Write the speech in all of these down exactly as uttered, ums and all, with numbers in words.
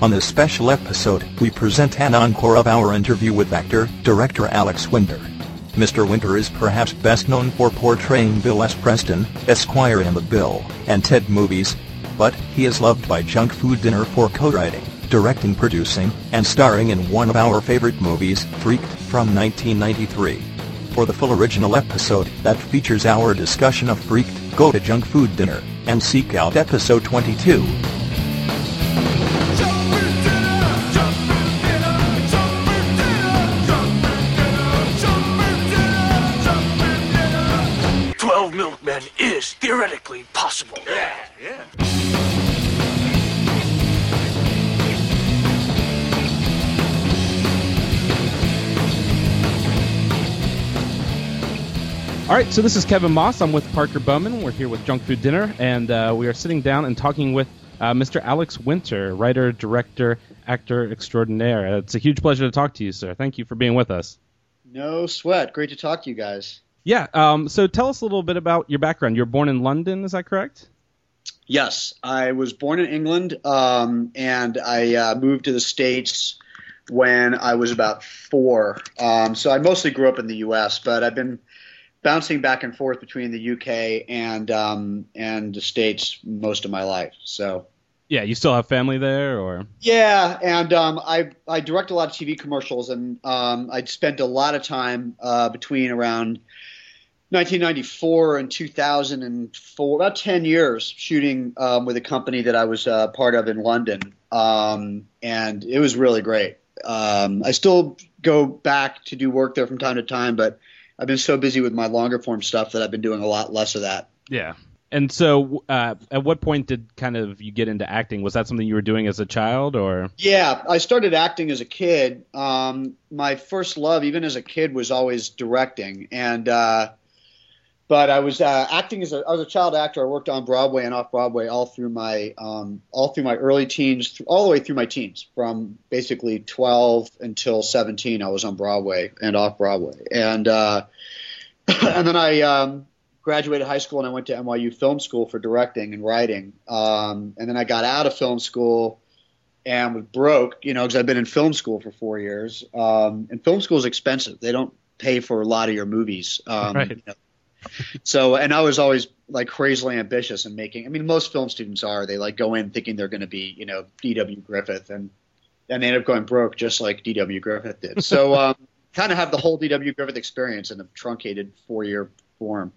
On this special episode, we present an encore of our interview with actor, director Alex Winter. Mister Winter is perhaps best known for portraying Bill S. Preston, Esquire in the Bill and Ted movies, but he is loved by Junk Food Dinner for co-writing, directing, producing, and starring in one of our favorite movies, Freaked, from nineteen ninety-three. For the full original episode that features our discussion of Freaked, go to Junk Food Dinner and seek out episode twenty-two. twelve Milkmen is theoretically possible. Yeah, yeah. All right, so this is Kevin Moss. I'm with Parker Bowman. We're here with Junk Food Dinner, and uh, we are sitting down and talking with uh, Mister Alex Winter, writer, director, actor extraordinaire. It's a huge pleasure to talk to you, sir. Thank you for being with us. No sweat. Great to talk to you guys. Yeah, um, so tell us a little bit about your background. You were born in London, is that correct? Yes, I was born in England, um, and I uh, moved to the States when I was about four. Um, so I mostly grew up in the U S, but I've been bouncing back and forth between the U K and um, and the States most of my life. So yeah, you still have family there, or? Yeah, and um, I I direct a lot of T V commercials, and um, I'd spent a lot of time uh, between around nineteen ninety-four and two thousand four, about ten years shooting um, with a company that I was uh, part of in London, um, and it was really great. Um, I still go back to do work there from time to time, but I've been so busy with my longer form stuff that I've been doing a lot less of that. Yeah. And so uh, at what point did kind of you get into acting? Was that something you were doing as a child, or? Yeah, I started acting as a kid. Um, my first love, even as a kid, was always directing. And uh, but I was uh, acting as a, I was a child actor. I worked on Broadway and off Broadway all through my um, all through my early teens, all the way through my teens, from basically twelve until seventeen. I was on Broadway and off Broadway, and uh, and then I um, graduated high school and I went to N Y U Film School for directing and writing. Um, and then I got out of film school and was broke, you know, because I've been in film school for four years. Um, and film school is expensive. They don't pay for a lot of your movies. Um, right. You know. So, and I was always like crazily ambitious in making, I mean, most film students are, they like go in thinking they're going to be, you know, D W Griffith, and and they end up going broke just like D W Griffith did. So, um, kind of have the whole D W Griffith experience in a truncated four year form,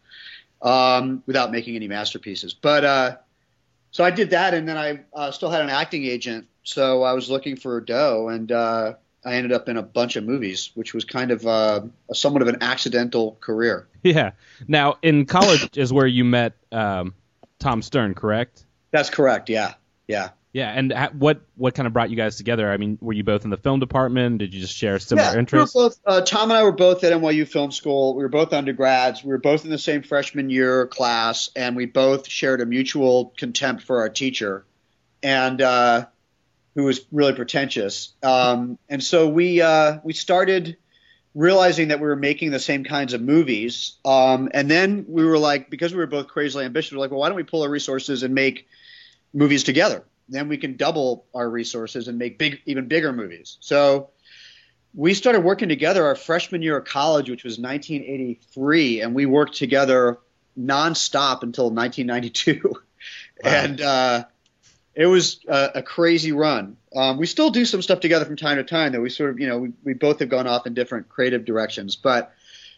um, without making any masterpieces. But, uh, so I did that, and then I uh, still had an acting agent. So I was looking for dough, and, uh, I ended up in a bunch of movies, which was kind of uh, a somewhat of an accidental career. Yeah. Now, in college is where you met um, Tom Stern, correct? That's correct. Yeah. Yeah. Yeah. And ha- what what kind of brought you guys together? I mean, were you both in the film department? Did you just share similar yeah, interests? We were both, uh, Tom and I were both at N Y U Film School. We were both undergrads. We were both in the same freshman year class, and we both shared a mutual contempt for our teacher, and uh, who was really pretentious. Um, and so we uh, we started realizing that we were making the same kinds of movies. Um, and then we were like, because we were both crazily ambitious, we were like, well, why don't we pull our resources and make movies together? Then we can double our resources and make big, even bigger movies. So we started working together our freshman year of college, which was nineteen eighty-three, and we worked together nonstop until nineteen ninety-two. Wow. And uh, it was a, a crazy run. Um, we still do some stuff together from time to time, though. We sort of, you know, we, we both have gone off in different creative directions, but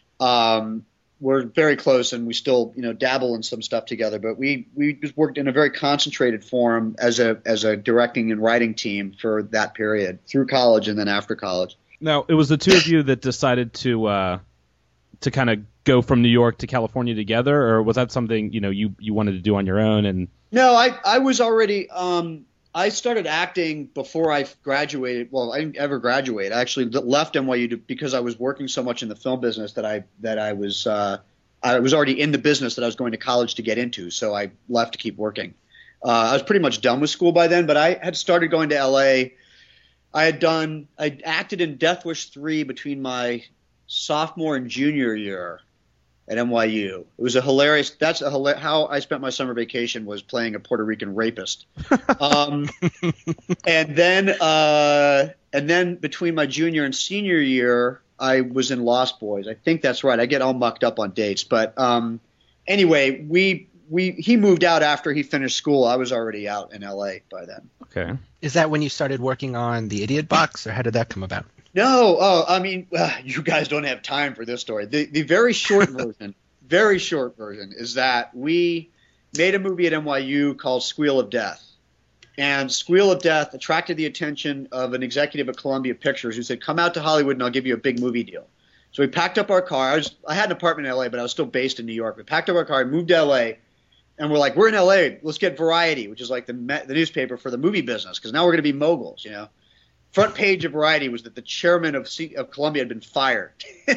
um, we're very close, and we still, you know, dabble in some stuff together. But we we just worked in a very concentrated form as a as a directing and writing team for that period through college and then after college. Now, it was the two of you that decided to uh, to kind of go from New York to California together, or was that something, you know, you, you wanted to do on your own? And no, I I was already um, I started acting before I graduated. Well, I didn't ever graduate. I actually left N Y U to, because I was working so much in the film business that I that I was uh, I was already in the business that I was going to college to get into. So I left to keep working. Uh, I was pretty much done with school by then, but I had started going to L A. I had done I acted in Death Wish three between my sophomore and junior year. at N Y U. It was a hilarious. That's a hila- how I spent my summer vacation was playing a Puerto Rican rapist. Um, and then uh, and then between my junior and senior year, I was in Lost Boys. I think that's right. I get all mucked up on dates, but um, anyway, we we he moved out after he finished school. I was already out in L A by then. Okay. Is that when you started working on the Idiot Box, or how did that come about? No, oh, I mean, uh, you guys don't have time for this story. The the very short version, very short version, is that we made a movie at N Y U called Squeal of Death. And Squeal of Death attracted the attention of an executive at Columbia Pictures who said, come out to Hollywood and I'll give you a big movie deal. So we packed up our car. I, was, I had an apartment in L A, but I was still based in New York. We packed up our car, moved to L A, and we're like, we're in L A. Let's get Variety, which is like the, the newspaper for the movie business, because now we're going to be moguls, you know. Front page of Variety was that the chairman of, C- of Columbia had been fired.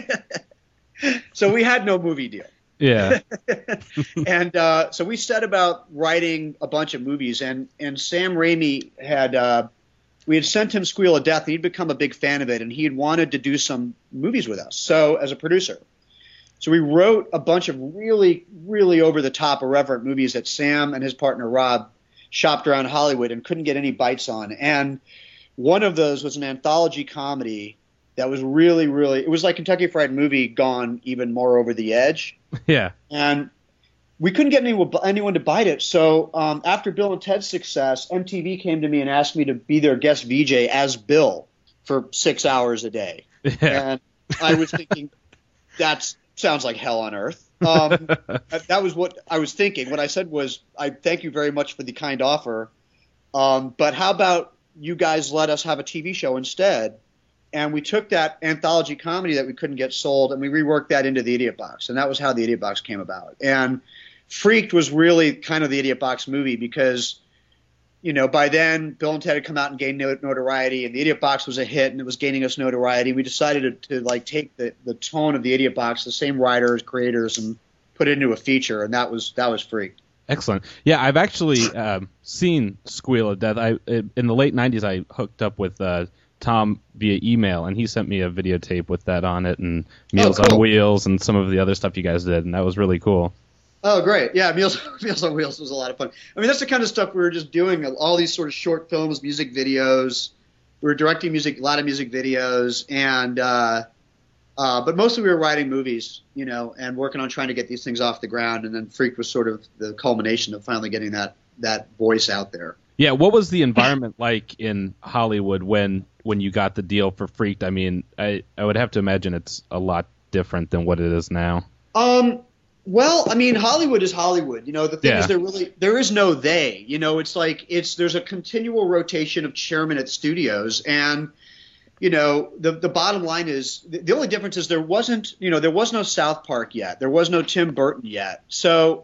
So we had no movie deal. Yeah. And uh, so we set about writing a bunch of movies, and, and Sam Raimi had uh, we had sent him Squeal of Death, and he'd become a big fan of it, and he had wanted to do some movies with us. So as a producer, so we wrote a bunch of really, really over the top, irreverent movies that Sam and his partner Rob shopped around Hollywood and couldn't get any bites on. And one of those was an anthology comedy that was really, really, it was like Kentucky Fried Movie gone even more over the edge. Yeah. And we couldn't get anyone, anyone to bite it. So um, after Bill and Ted's success, M T V came to me and asked me to be their guest V J as Bill for six hours a day. Yeah. And I was thinking, that sounds like hell on earth. Um, that, that was what I was thinking. What I said was, I thank you very much for the kind offer, um, but how about you guys let us have a T V show instead? And we took that anthology comedy that we couldn't get sold, and we reworked that into the Idiot Box. And that was how the Idiot Box came about. And Freaked was really kind of the Idiot Box movie because, you know, by then Bill and Ted had come out and gained notoriety, and the Idiot Box was a hit, and it was gaining us notoriety. We decided to, to like take the, the tone of the Idiot Box, the same writers, creators, and put it into a feature. And that was that was Freaked. Excellent. Yeah, I've actually um, seen Squeal of Death. I in the late nineties, I hooked up with uh, Tom via email, and he sent me a videotape with that on it, and Meals oh, cool. on Wheels, and some of the other stuff you guys did, and that was really cool. Oh, great. Yeah, Meals, Meals on Wheels was a lot of fun. I mean, that's the kind of stuff we were just doing, all these sort of short films, music videos. We were directing music, a lot of music videos, and uh, uh, but mostly we were writing movies, you know, and working on trying to get these things off the ground, and then Freaked was sort of the culmination of finally getting that, that voice out there. Yeah, what was the environment like in Hollywood when when you got the deal for Freaked? I mean, I, I would have to imagine it's a lot different than what it is now. Um, well, I mean, Hollywood is Hollywood. You know, the thing Yeah. is, there really there is no they. You know, it's like it's there's a continual rotation of chairmen at studios, and you know, the the bottom line is the, the only difference is there wasn't you know there was no South Park yet, there was no Tim Burton yet, so.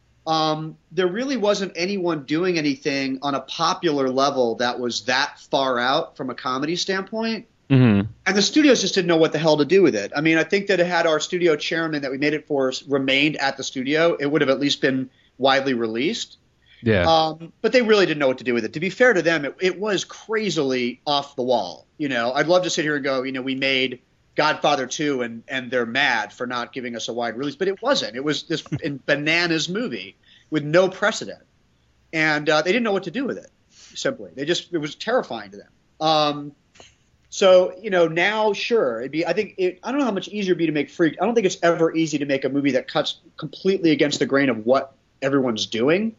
Um, there really wasn't anyone doing anything on a popular level that was that far out from a comedy standpoint. Mm-hmm. And the studios just didn't know what the hell to do with it. I mean, I think that had our studio chairman that we made it for remained at the studio, it would have at least been widely released. Yeah. Um, but they really didn't know what to do with it. To be fair to them, it, it was crazily off the wall. You know, I'd love to sit here and go, you know, we made Godfather two and, and they're mad for not giving us a wide release, but it wasn't. It was this bananas movie with no precedent. And uh, they didn't know what to do with it, simply. They just, it was terrifying to them. Um, so, you know, now, sure, it'd be, I think, it, I don't know how much easier it'd be to make Freaked. I don't think it's ever easy to make a movie that cuts completely against the grain of what everyone's doing.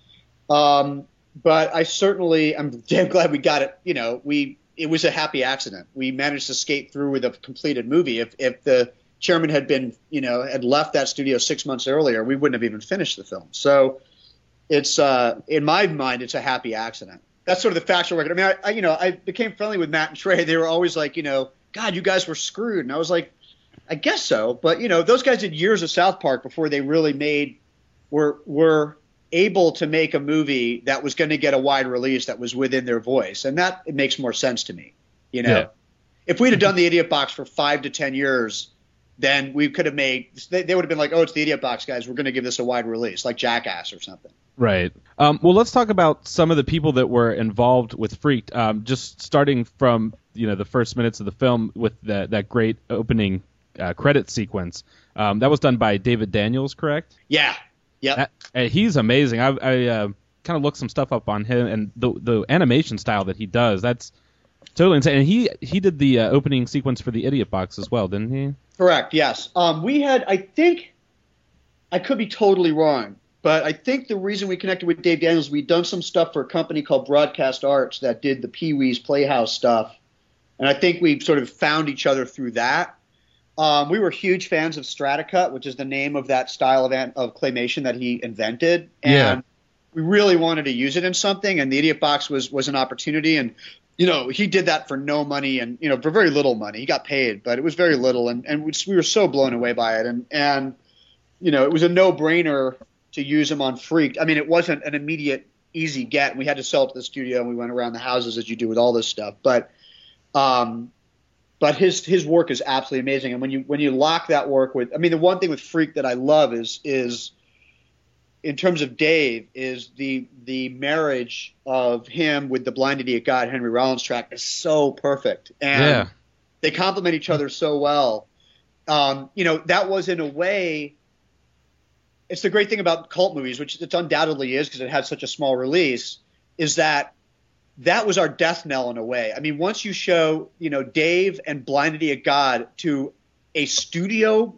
Um, but I certainly, I'm damn glad we got it, you know, we, it was a happy accident. We managed to skate through with a completed movie. If if the chairman had been, you know, had left that studio six months earlier, we wouldn't have even finished the film. So it's, uh, in my mind, it's a happy accident. That's sort of the factual record. I mean, I, I, you know, I became friendly with Matt and Trey. They were always like, you know, God, you guys were screwed. And I was like, I guess so. But, you know, those guys did years of South Park before they really made, were, were able to make a movie that was going to get a wide release that was within their voice. And that, it makes more sense to me. You know, Yeah. If we'd have done the Idiot Box for five to ten years, then we could have made, they, they would have been like, oh, it's the Idiot Box, guys. We're going to give this a wide release, like Jackass or something. Right. Um, well, let's talk about some of the people that were involved with Freaked. Um, just starting from, you know, the first minutes of the film with that that great opening uh, credit sequence. Um, that was done by David Daniels, correct? Yeah. Yep. That, and he's amazing. I, I uh, kind of looked some stuff up on him, and the the animation style that he does, that's totally insane. And he he did the uh, opening sequence for the Idiot Box as well, didn't he? Correct. Yes. Um, we had, I think, I could be totally wrong, but I think the reason we connected with Dave Daniels, we'd done some stuff for a company called Broadcast Arts that did the Pee-wee's Playhouse stuff, and I think we sort of found each other through that. Um, we were huge fans of Stratacut, which is the name of that style of, of claymation that he invented, and Yeah. we really wanted to use it in something, and the Idiot Box was was an opportunity. And you know, he did that for no money, and you know, for very little money. He got paid, but it was very little, and and we, we were so blown away by it, and and you know, it was a no brainer to use him on Freaked. I mean, it wasn't an immediate easy get. We had to sell it to the studio, and we went around the houses as you do with all this stuff, but. Um, But his his work is absolutely amazing, and when you when you lock that work with, I mean, the one thing with Freak that I love is is in terms of Dave is the the marriage of him with the Blind Idiot God Henry Rollins track is so perfect, and Yeah. they complement each other so well. Um, you know, that was in a way. It's the great thing about cult movies, which it undoubtedly is because it had such a small release, is that. That was our death knell in a way. I mean, once you show, you know, Dave and Blind Idiot God to a studio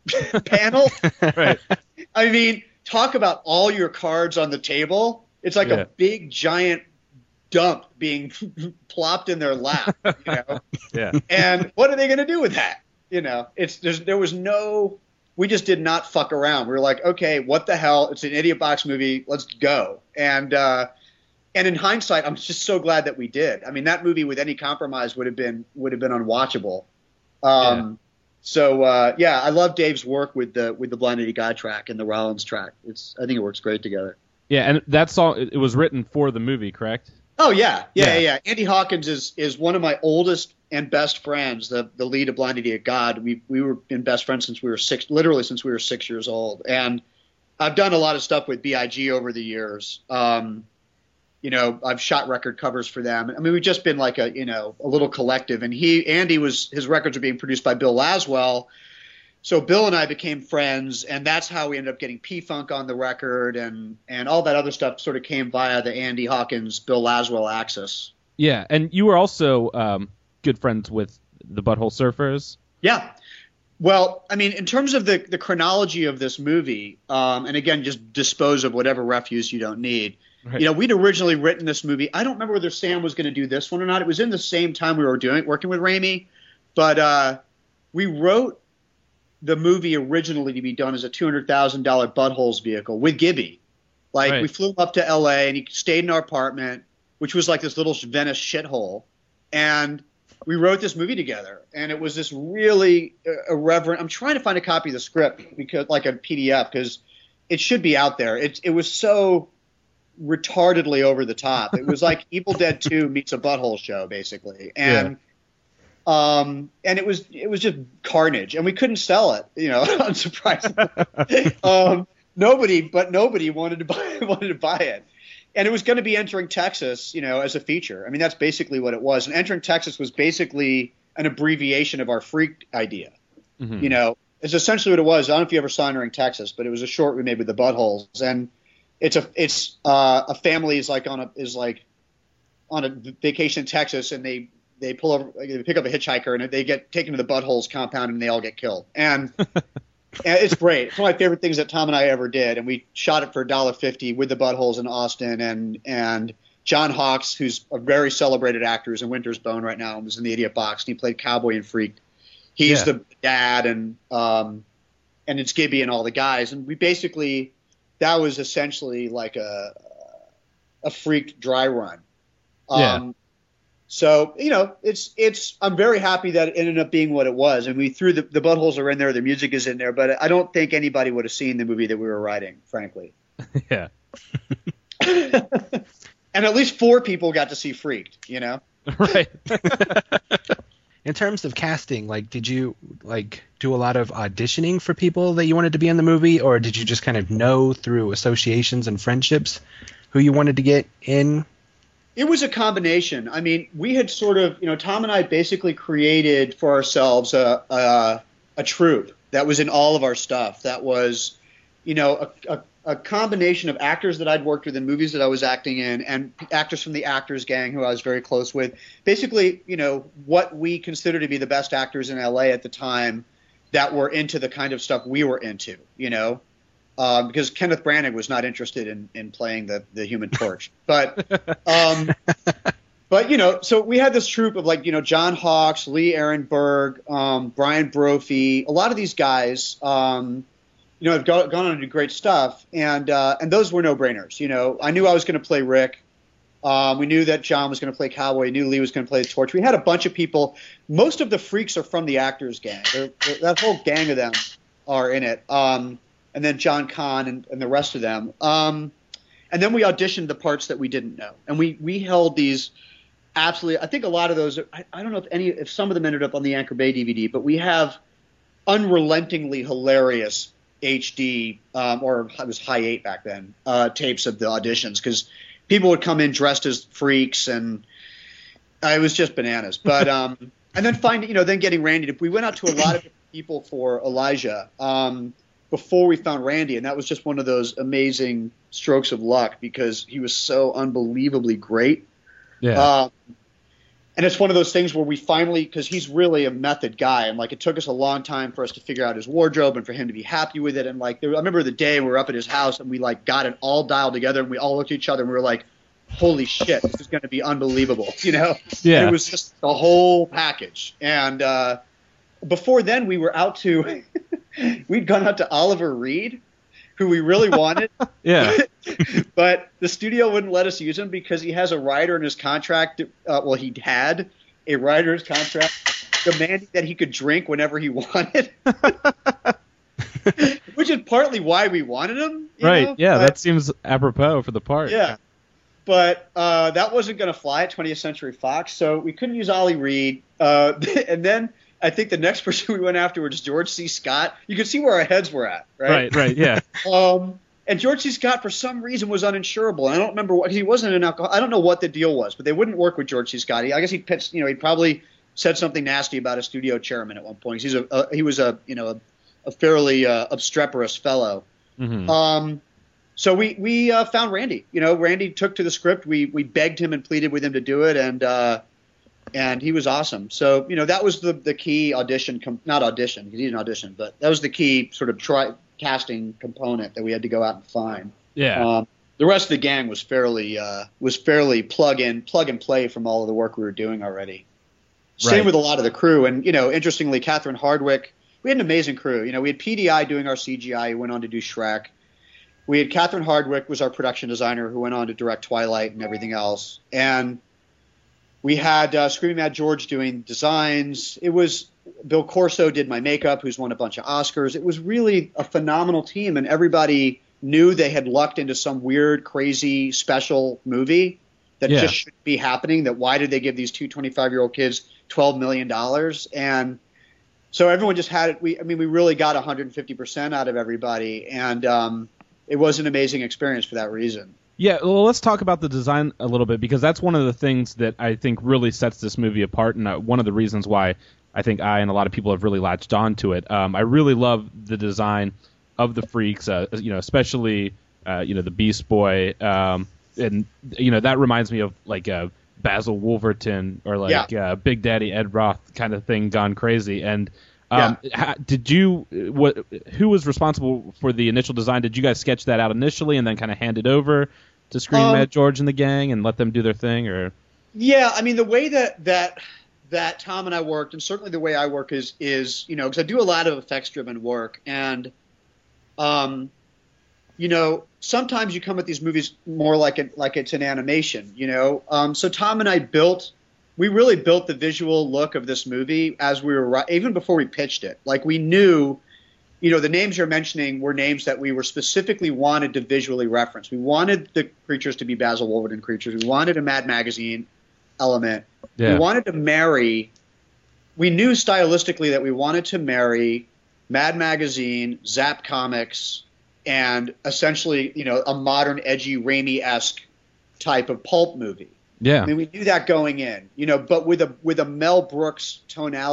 panel, Right. I mean, talk about all your cards on the table. It's like Yeah. a big, giant dump being plopped in their lap, you know? Yeah. And what are they going to do with that? You know, it's there's there was no – we just did not fuck around. We were like, okay, what the hell? It's an Idiot Box movie. Let's go. And uh, – And in hindsight, I'm just so glad that we did. I mean, that movie with any compromise would have been would have been unwatchable. Um, Yeah. So uh, yeah, I love Dave's work with the with the Blind Idiot God track and the Rollins track. It's I think it works great together. Yeah, and that song, it it was written for the movie, correct? Oh yeah, yeah, Yeah. yeah. yeah. Andy Hawkins is is one of my oldest and best friends. The the lead of Blind Idiot God. We we were been best friends since we were six, literally since we were six years old. And I've done a lot of stuff with B I G over the years. Um, You know, I've shot record covers for them. I mean, we've just been like a, you know, a little collective. And he, Andy was, his records are being produced by Bill Laswell. So Bill and I became friends, and that's how we ended up getting P-Funk on the record, and, and all that other stuff sort of came via the Andy Hawkins, Bill Laswell axis. Yeah, and you were also um, good friends with the Butthole Surfers. Yeah. Well, I mean, in terms of the, the chronology of this movie, um, and again, just dispose of whatever refuse you don't need. Right. You know, we'd originally written this movie. I don't remember whether Sam was going to do this one or not. It was in the same time we were doing it, working with Raimi. But uh, we wrote the movie originally to be done as a two hundred thousand dollars Buttholes vehicle with Gibby. Like, Right. we flew him up to L A, and he stayed in our apartment, which was like this little Venice shithole. And we wrote this movie together. And it was this really uh, irreverent – I'm trying to find a copy of the script, because like a P D F, because it should be out there. It, it was so – retardedly over the top. It was like Evil Dead two meets a Butthole show, basically. And yeah. um and it was it was just carnage, and we couldn't sell it, you know, unsurprisingly. um nobody but nobody wanted to buy wanted to buy it. And it was going to be entering Texas, you know, as a feature. I mean, that's basically what it was. And entering Texas was basically an abbreviation of our Freak idea. Mm-hmm. You know, it's essentially what it was. I don't know if you ever saw Entering Texas, but it was a short we made with the Buttholes. And It's a it's uh, a family is like on a is like on a vacation in Texas, and they they pull over, they pick up a hitchhiker, and they get taken to the Buttholes compound, and they all get killed. And, and it's great. It's one of my favorite things that Tom and I ever did. And we shot it for a dollar fifty with the Buttholes in Austin, and and John Hawkes, who's a very celebrated actor, who's in Winter's Bone right now, and was in the Idiot Box, and he played Cowboy and Freaked. He's yeah. the dad, and um and it's Gibby and all the guys, and we basically. That was essentially like a a Freaked dry run. Um, yeah. So, you know, it's it's. I'm very happy that it ended up being what it was, and we threw the the Buttholes are in there, the music is in there, but I don't think anybody would have seen the movie that we were writing, frankly. Yeah. And at least four people got to see Freaked, you know. Right. In terms of casting, like, did you like do a lot of auditioning for people that you wanted to be in the movie, or did you just kind of know through associations and friendships who you wanted to get in? It was a combination. I mean, we had sort of, you know, Tom and I basically created for ourselves a a, a troupe, that was in all of our stuff. That was, you know, a, a, a combination of actors that I'd worked with in movies that I was acting in, and actors from the Actors Gang who I was very close with. Basically, you know, what we consider to be the best actors in L A at the time that were into the kind of stuff we were into, you know. Uh, because Kenneth Branagh was not interested in, in playing the, the Human Torch. But, um, but, you know, so we had this troupe of, like, you know, John Hawkes, Lee Ehrenberg, um, Brian Brophy, a lot of these guys, um, you know, have go, gone on to do great stuff. And, uh, and those were no-brainers, you know. I knew I was going to play Rick. Um, we knew that John was going to play Cowboy. We knew Lee was going to play the Torch. We had a bunch of people. Most of the freaks are from the Actors Gang. They're, they're, that whole gang of them are in it. Um and then John Kahn and, and the rest of them. Um, and then we auditioned the parts that we didn't know. And we, we held these absolutely – I think a lot of those I, – I don't know if any – if some of them ended up on the Anchor Bay D V D, but we have unrelentingly hilarious H D um, or it was high eight back then uh, tapes of the auditions because people would come in dressed as freaks and uh, it was just bananas. But um, – and then finding – you know, then getting Randy to – we went out to a lot of people for Elijah um, – before we found Randy, and that was just one of those amazing strokes of luck because he was so unbelievably great. Yeah. Um, and it's one of those things where we finally, because he's really a method guy, and like it took us a long time for us to figure out his wardrobe and for him to be happy with it. And like, there, I remember the day we were up at his house and we like got it all dialed together, and we all looked at each other and we were like, "Holy shit, this is going to be unbelievable!" You know? Yeah. It was just the whole package. And uh, before then, we were out to. We'd gone out to Oliver Reed, who we really wanted. Yeah. But the studio wouldn't let us use him because he has a writer in his contract. Uh, well, he had a writer's contract demanding that he could drink whenever he wanted. Which is partly why we wanted him. You right. know? Yeah, but, that seems apropos for the part. Yeah. But uh, that wasn't going to fly at twentieth Century Fox, so we couldn't use Ollie Reed. Uh, and then I think the next person we went after was George C. Scott. You could see where our heads were at, right? Right, right, yeah. um, and George C. Scott, for some reason, was uninsurable. And I don't remember what – he wasn't an alcohol – I don't know what the deal was, but they wouldn't work with George C. Scott. He, I guess he pitched – you know, he probably said something nasty about a studio chairman at one point. He's a, a he was a, you know, a, a fairly uh, obstreperous fellow. Mm-hmm. Um, so we, we uh, found Randy. You know, Randy took to the script. We, we begged him and pleaded with him to do it, and uh, – and he was awesome. So, you know, that was the, the key audition, com- not audition, because he didn't audition, but that was the key sort of tri- casting component that we had to go out and find. Yeah. Um, the rest of the gang was fairly uh, was fairly plug in, plug and play from all of the work we were doing already. Same Right. with a lot of the crew. And, you know, interestingly, Catherine Hardwick, we had an amazing crew. You know, we had P D I doing our C G I, who went on to do Shrek. We had Catherine Hardwick was our production designer, who went on to direct Twilight and everything else. And we had uh, Screaming Mad George doing designs. It was Bill Corso did my makeup, who's won a bunch of Oscars. It was really a phenomenal team, and everybody knew they had lucked into some weird, crazy, special movie that Yeah. just shouldn't be happening. That why did they give these two twenty-five-year-old kids twelve million dollars? And so everyone just had it. We, I mean, we really got one hundred fifty percent out of everybody, and um, it was an amazing experience for that reason. Yeah, well, let's talk about the design a little bit, because that's one of the things that I think really sets this movie apart, and uh, one of the reasons why I think I and a lot of people have really latched on to it. Um, I really love the design of the freaks, uh, you know, especially uh, you know the Beast Boy, um, and you know that reminds me of like a Basil Wolverton or like Yeah. uh, Big Daddy Ed Roth kind of thing gone crazy. And um, ha, did you what? Who was responsible for the initial design? Did you guys sketch that out initially and then kind of hand it over to Screaming Um, Mad George and the gang and let them do their thing, or? Yeah, I mean, the way that that that Tom and I worked, and certainly the way I work is is you know, because I do a lot of effects driven work, and um, you know, sometimes you come at these movies more like it like it's an animation, you know. Um, so Tom and I built, we really built the visual look of this movie as we were even before we pitched it. Like we knew. You know, the names you're mentioning were names that we were specifically wanted to visually reference. We wanted the creatures to be Basil Wolverton creatures. We wanted a Mad Magazine element. Yeah. We wanted to marry – we knew stylistically that we wanted to marry Mad Magazine, Zap Comics, and essentially, you know, a modern, edgy, Raimi-esque type of pulp movie. Yeah. I mean, we knew that going in, you know, but with a with a Mel Brooks tonality.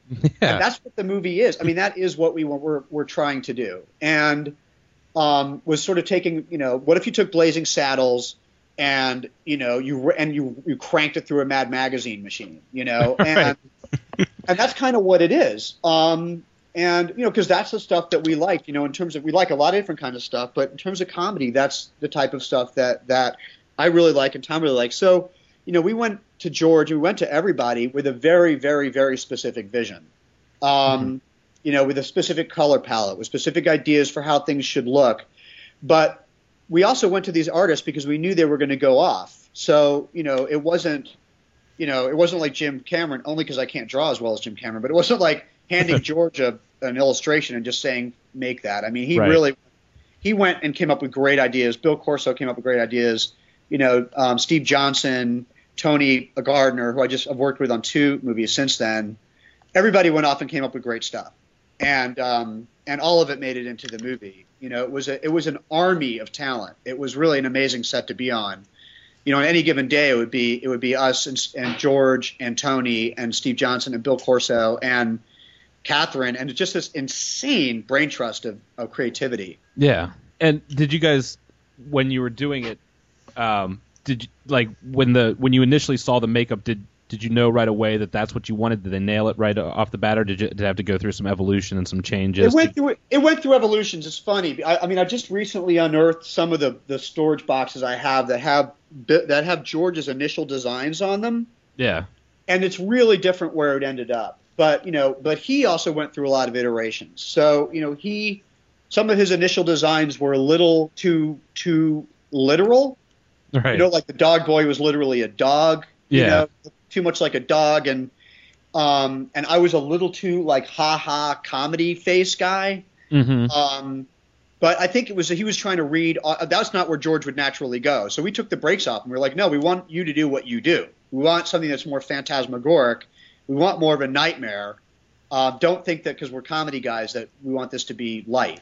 Yeah. And that's what the movie is. I mean, that is what we were, we're, we're trying to do. And um, was sort of taking, you know, what if you took Blazing Saddles and, you know, you and you, you cranked it through a Mad Magazine machine, you know, and and that's kind of what it is. Um, and, you know, because that's the stuff that we like, you know, in terms of, we like a lot of different kinds of stuff, but in terms of comedy, that's the type of stuff that, that I really like and Tom really likes. So, you know, we went to George, we went to everybody with a very, very, very specific vision, um, mm-hmm. you know, with a specific color palette, with specific ideas for how things should look. But we also went to these artists because we knew they were going to go off. So, you know, it wasn't, you know, it wasn't like Jim Cameron, only because I can't draw as well as Jim Cameron, but it wasn't like handing George a, an illustration and just saying, make that. I mean, he right. really, he went and came up with great ideas. Bill Corso came up with great ideas. You know, um, Steve Johnson, Tony Gardner, who I just have worked with on two movies since then. Everybody went off and came up with great stuff, and um, and all of it made it into the movie. You know, it was a it was an army of talent. It was really an amazing set to be on. You know, on any given day, it would be it would be us and, and George and Tony and Steve Johnson and Bill Corso and Catherine, and just this insane brain trust of, of creativity. Yeah. And did you guys, when you were doing it, um, did you, like when the when you initially saw the makeup, did did you know right away that that's what you wanted? Did they nail it right off the bat, or did you did it have to go through some evolution and some changes? It went through it went through evolutions. It's funny. I, I mean, I just recently unearthed some of the, the storage boxes I have that have that have George's initial designs on them. Yeah. And it's really different where it ended up. But you know, but he also went through a lot of iterations. So you know, he some of his initial designs were a little too too literal. Right. You know, like the dog boy was literally a dog. Yeah. You know, too much like a dog, and um, and I was a little too like ha ha comedy face guy. Mm-hmm. Um, but I think it was he was trying to read. Uh, that's not where George would naturally go. So we took the brakes off, and we were like, no, we want you to do what you do. We want something that's more phantasmagoric. We want more of a nightmare. Uh, don't think that because we're comedy guys that we want this to be light.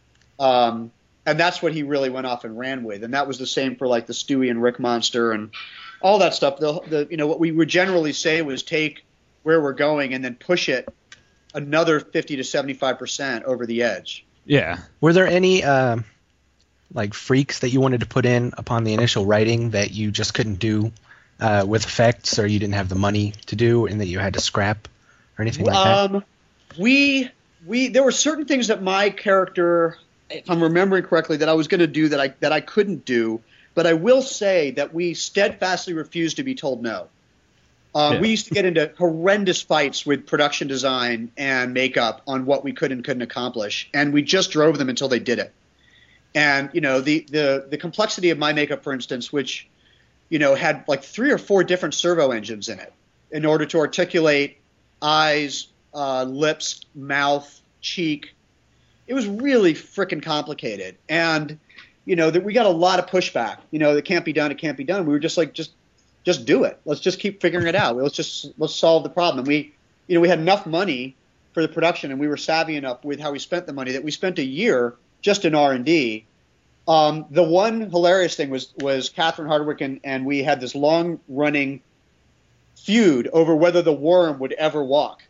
Um, and that's what he really went off and ran with. And that was the same for like the Stewie and Rick monster and all that stuff. The, the you know what we would generally say was take where we're going and then push it another fifty to seventy-five percent over the edge. Yeah. Were there any uh, like freaks that you wanted to put in upon the initial writing that you just couldn't do uh, with effects, or you didn't have the money to do, and that you had to scrap or anything like um, that? We we there were certain things that my character, if I'm remembering correctly, that I was going to do that I that I couldn't do. But I will say that we steadfastly refused to be told no. Uh, yeah. We used to get into horrendous fights with production design and makeup on what we could and couldn't accomplish, and we just drove them until they did it. And you know, the the the complexity of my makeup, for instance, which you know had like three or four different servo engines in it in order to articulate eyes, uh, lips, mouth, cheek. It was really freaking complicated, and you know, that we got a lot of pushback. You know, it can't be done. It can't be done. We were just like, just, just do it. Let's just keep figuring it out. Let's just let's solve the problem. And we, you know, we had enough money for the production, and we were savvy enough with how we spent the money that we spent a year just in R and D. Um, the one hilarious thing was was Catherine Hardwicke and, and we had this long running feud over whether the worm would ever walk.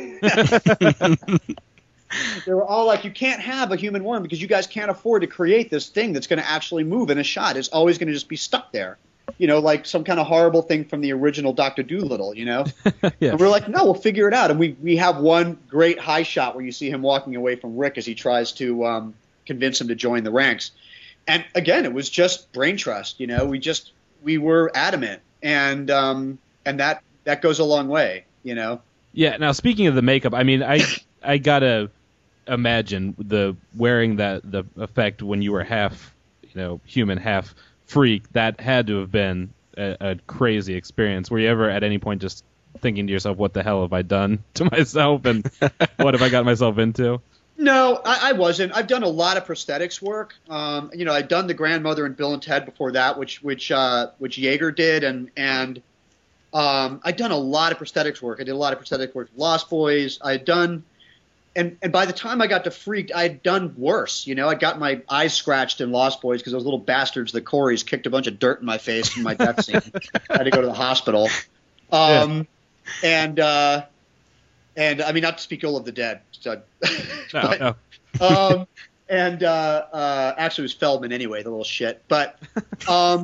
They were all like, you can't have a human worm because you guys can't afford to create this thing that's going to actually move in a shot. It's always going to just be stuck there, you know, like some kind of horrible thing from the original Doctor Dolittle, you know. Yeah. And we're like, no, we'll figure it out. And we we have one great high shot where you see him walking away from Rick as he tries to um, convince him to join the ranks. And again, it was just brain trust, you know. We just we were adamant, and um, and that that goes a long way, you know. Yeah. Now, speaking of the makeup, I mean, I I gotta imagine the wearing that the effect when you were half, you know, human, half freak. That had to have been a, a crazy experience. Were you ever at any point just thinking to yourself, "What the hell have I done to myself?" and what have I got myself into? No, I, I wasn't. I've done a lot of prosthetics work. Um, you know, I'd done the grandmother in Bill and Ted before that, which which uh, which Yeager did, and and um, I'd done a lot of prosthetics work. I did a lot of prosthetic work with Lost Boys. I'd done. And and by the time I got to Freaked, I had done worse. You know, I got my eyes scratched in Lost Boys because those little bastards, the Coreys, kicked a bunch of dirt in my face in my death scene. I had to go to the hospital. Um, yeah. And uh, And I mean, not to speak ill of the dead. So, No, but, no. um, and uh, uh, actually, it was Feldman anyway, the little shit. But um,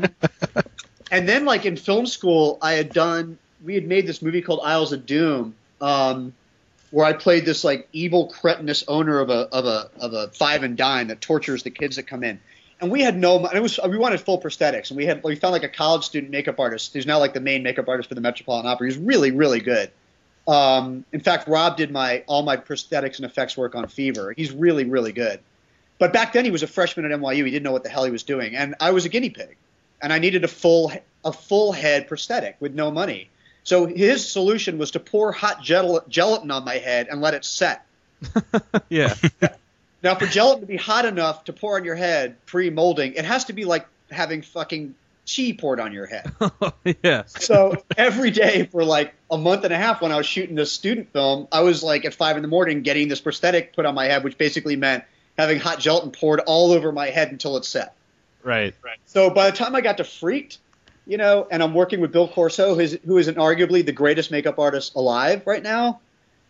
and then, like in film school, I had done. We had made this movie called Isles of Doom, um, where I played this like evil, cretinous owner of a of a of a five and dime that tortures the kids that come in. And we had no. It was we wanted full prosthetics, and we had we found like a college student makeup artist who's now like the main makeup artist for the Metropolitan Opera. He's really, really good. Um, in fact, Rob did my all my prosthetics and effects work on Fever. He's really, really good. But back then he was a freshman at N Y U. He didn't know what the hell he was doing, and I was a guinea pig, and I needed a full a full head prosthetic with no money. So his solution was to pour hot gel- gelatin on my head and let it set. Yeah. Now, for gelatin to be hot enough to pour on your head pre-molding, it has to be like having fucking chi poured on your head. Yeah. So every day for like a month and a half when I was shooting this student film, I was like at five in the morning getting this prosthetic put on my head, which basically meant having hot gelatin poured all over my head until it's set. Right. Right. So by the time I got to Freaked, you know, and I'm working with Bill Corso, who is, who is arguably the greatest makeup artist alive right now.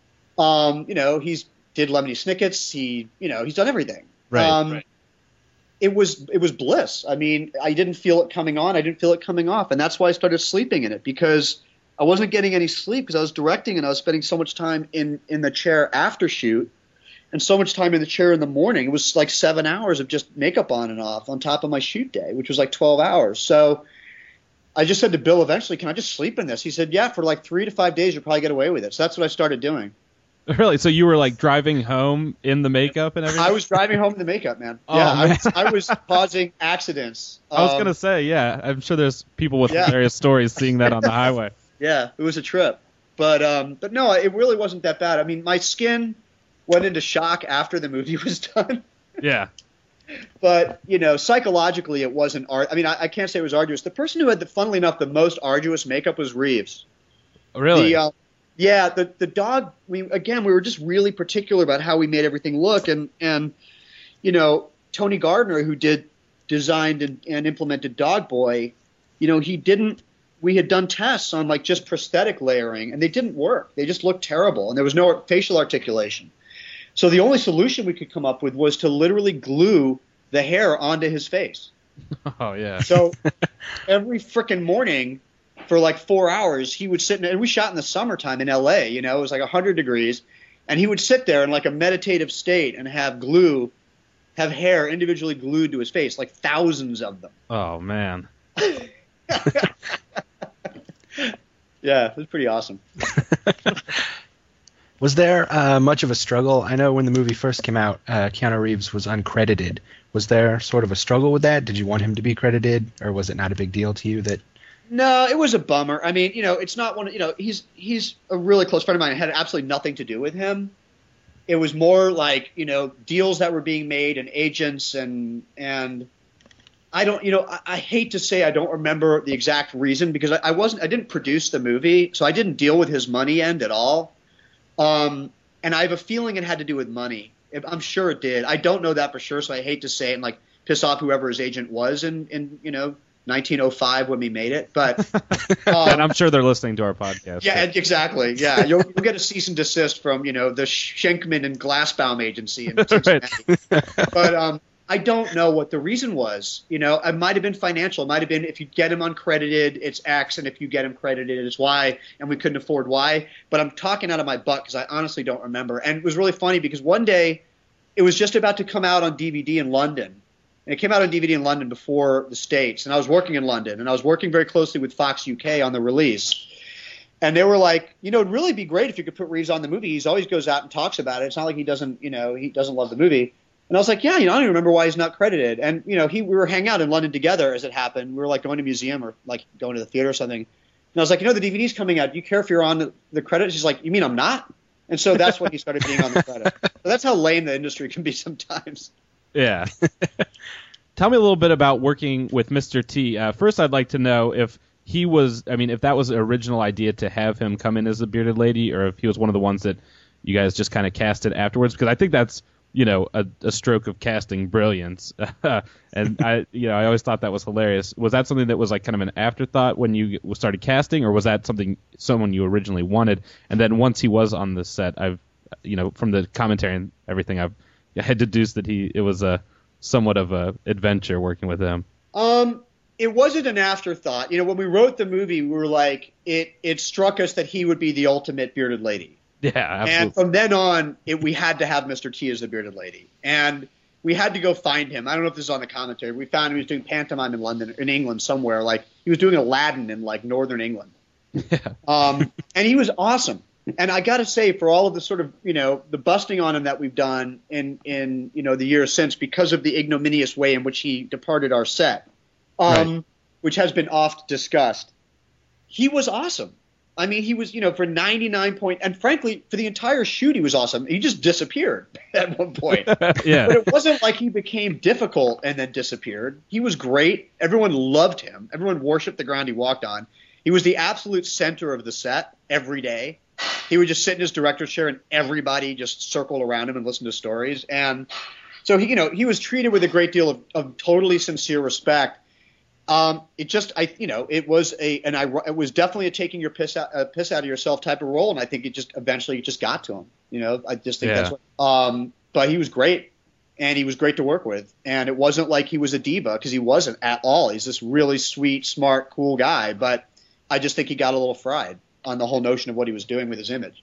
Um, you know, he's did Lemony Snicket's. He, you know, he's done everything. Right. Um, right. It was it was bliss. I mean, I didn't feel it coming on. I didn't feel it coming off, and that's why I started sleeping in it, because I wasn't getting any sleep because I was directing and I was spending so much time in in the chair after shoot, and so much time in the chair in the morning. It was like seven hours of just makeup on and off on top of my shoot day, which was like twelve hours. So I just said to Bill eventually, can I just sleep in this? He said, yeah, for like three to five days you'll probably get away with it. So that's what I started doing. Really? So you were like driving home in the makeup and everything? I was driving home in the makeup, man. Oh, yeah, man. I, was, I was causing accidents. I was Um, gonna say, yeah. I'm sure there's people with Yeah. hilarious stories seeing that on the highway. Yeah, it was a trip. But um, but no, it really wasn't that bad. I mean, my skin went into shock after the movie was done. Yeah. But, you know, psychologically it wasn't art. I mean, I, I can't say it was arduous. The person who had, the, funnily enough, the most arduous makeup was Reeves. Really? The, uh, yeah, the the dog, we again, we were just really particular about how we made everything look. And, and you know, Tony Gardner, who did designed and, and implemented Dog Boy, you know, he didn't – we had done tests on, like, just prosthetic layering, and they didn't work. They just looked terrible, and there was no facial articulation. So the only solution we could come up with was to literally glue the hair onto his face. Oh, yeah. So every frickin' morning – for like four hours, he would sit in, and we shot in the summertime in L A, you know, it was like one hundred degrees, and he would sit there in like a meditative state and have glue, have hair individually glued to his face, like thousands of them. Oh, man. Yeah, it was pretty awesome. Was there uh, much of a struggle? I know when the movie first came out, uh, Keanu Reeves was uncredited. Was there sort of a struggle with that? Did you want him to be credited, or was it not a big deal to you that... No, it was a bummer. I mean, you know, it's not one. You know, he's he's a really close friend of mine. It had absolutely nothing to do with him. It was more like, you know, deals that were being made and agents and and I don't, you know, I, I hate to say I don't remember the exact reason because I, I wasn't, I didn't produce the movie, so I didn't deal with his money end at all. Um, and I have a feeling it had to do with money. I'm sure it did. I don't know that for sure, so I hate to say it and like piss off whoever his agent was in in you know. nineteen oh five when we made it, but um, and I'm sure they're listening to our podcast. Yeah, so. exactly. Yeah, you'll, you'll get a cease and desist from you know the Schenkman and Glassbaum agency in Cincinnati. But um, I don't know what the reason was. You know, it might have been financial. It might have been if you get him uncredited, it's X, and if you get him credited, it's Y, and we couldn't afford Y. But I'm talking out of my butt because I honestly don't remember. And it was really funny because one day it was just about to come out on D V D in London. And it came out on D V D in London before the States. And I was working in London. And I was working very closely with Fox U K on the release. And they were like, you know, it'd really be great if you could put Reeves on the movie. He always goes out and talks about it. It's not like he doesn't, you know, he doesn't love the movie. And I was like, yeah, you know, I don't even remember why he's not credited. And, you know, he we were hanging out in London together as it happened. We were like going to a museum or like going to the theater or something. And I was like, you know, the D V D's coming out. Do you care if you're on the, the credits? He's like, you mean I'm not? And so that's when he started being on the credit. So that's how lame the industry can be sometimes. Yeah. Tell me a little bit about working with Mister T. Uh, first, I'd like to know if he was, I mean, if that was an original idea to have him come in as the bearded lady, or if he was one of the ones that you guys just kind of casted afterwards, because I think that's you know, a, a stroke of casting brilliance. And I, you know, I always thought that was hilarious. Was that something that was like kind of an afterthought when you started casting, or was that something someone you originally wanted? And then once he was on the set, I've, you know, from the commentary and everything, I've I had deduced that he it was a somewhat of a adventure working with him. Um, it wasn't an afterthought. You know, when we wrote the movie, we were like, it it struck us that he would be the ultimate bearded lady. Yeah, absolutely. And from then on, it, we had to have Mister T as the bearded lady, and we had to go find him. I don't know if this is on the commentary. We found him. He was doing pantomime in London, in England somewhere. Like he was doing Aladdin in like northern England. Yeah. Um, and he was awesome. And I got to say, for all of the sort of, you know, the busting on him that we've done in, in, you know, the years since because of the ignominious way in which he departed our set, um, right. which has been oft discussed, he was awesome. I mean, he was, you know, for ninety-nine point, and frankly, for the entire shoot, he was awesome. He just disappeared at one point. Yeah. But it wasn't like he became difficult and then disappeared. He was great. Everyone loved him. Everyone worshipped the ground he walked on. He was the absolute center of the set every day. He would just sit in his director's chair and everybody just circled around him and listened to stories. And so he, you know, he was treated with a great deal of, of totally sincere respect. Um, it just, I, you know, it was a, and I, it was definitely a taking your piss out, uh, piss out of yourself type of role. And I think it just eventually it just got to him, you know, I just think yeah. that's what, um, but he was great and he was great to work with. And it wasn't like he was a diva because he wasn't at all. He's this really sweet, smart, cool guy. But I just think he got a little fried on the whole notion of what he was doing with his image.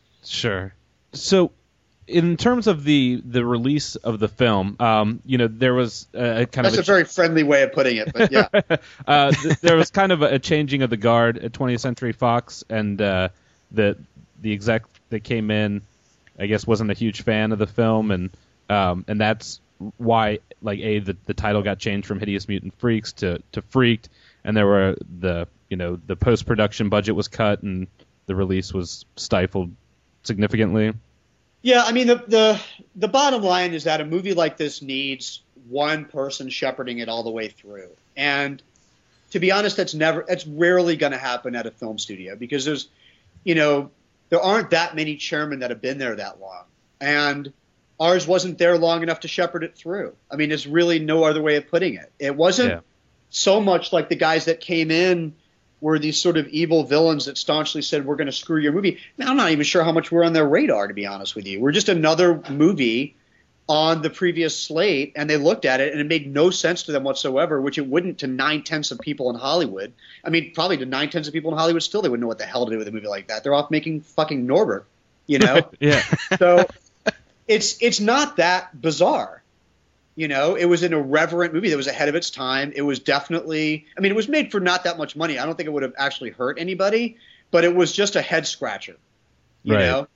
Sure. So, in terms of the, the release of the film, um, you know, there was a, a kind That's of a, a very friendly way of putting it, but yeah. uh, th- there was kind of a, a changing of the guard at twentieth Century Fox, and uh, the the exec that came in, I guess, wasn't a huge fan of the film, and um, and that's why, like, a the, the title got changed from Hideous Mutant Freaks to, to Freaked, and there were the you know the post production budget was cut, and the release was stifled significantly. Yeah, I mean, the, the the bottom line is that a movie like this needs one person shepherding it all the way through. And to be honest, that's never, that's rarely going to happen at a film studio because there's, you know, there aren't that many chairmen that have been there that long. And ours wasn't there long enough to shepherd it through. I mean, there's really no other way of putting it. It wasn't yeah. so much like the guys that came in were these sort of evil villains that staunchly said, we're going to screw your movie. Now, I'm not even sure how much we're on their radar, to be honest with you. We're just another movie on the previous slate, and they looked at it, and it made no sense to them whatsoever, which it wouldn't to nine-tenths of people in Hollywood. I mean, probably to nine-tenths of people in Hollywood still, they wouldn't know what the hell to do with a movie like that. They're off making fucking Norbert, you know? Yeah. So it's it's not that bizarre. You know, it was an irreverent movie that was ahead of its time. It was definitely, I mean, it was made for not that much money. I don't think it would have actually hurt anybody, but it was just a head scratcher, you right. know?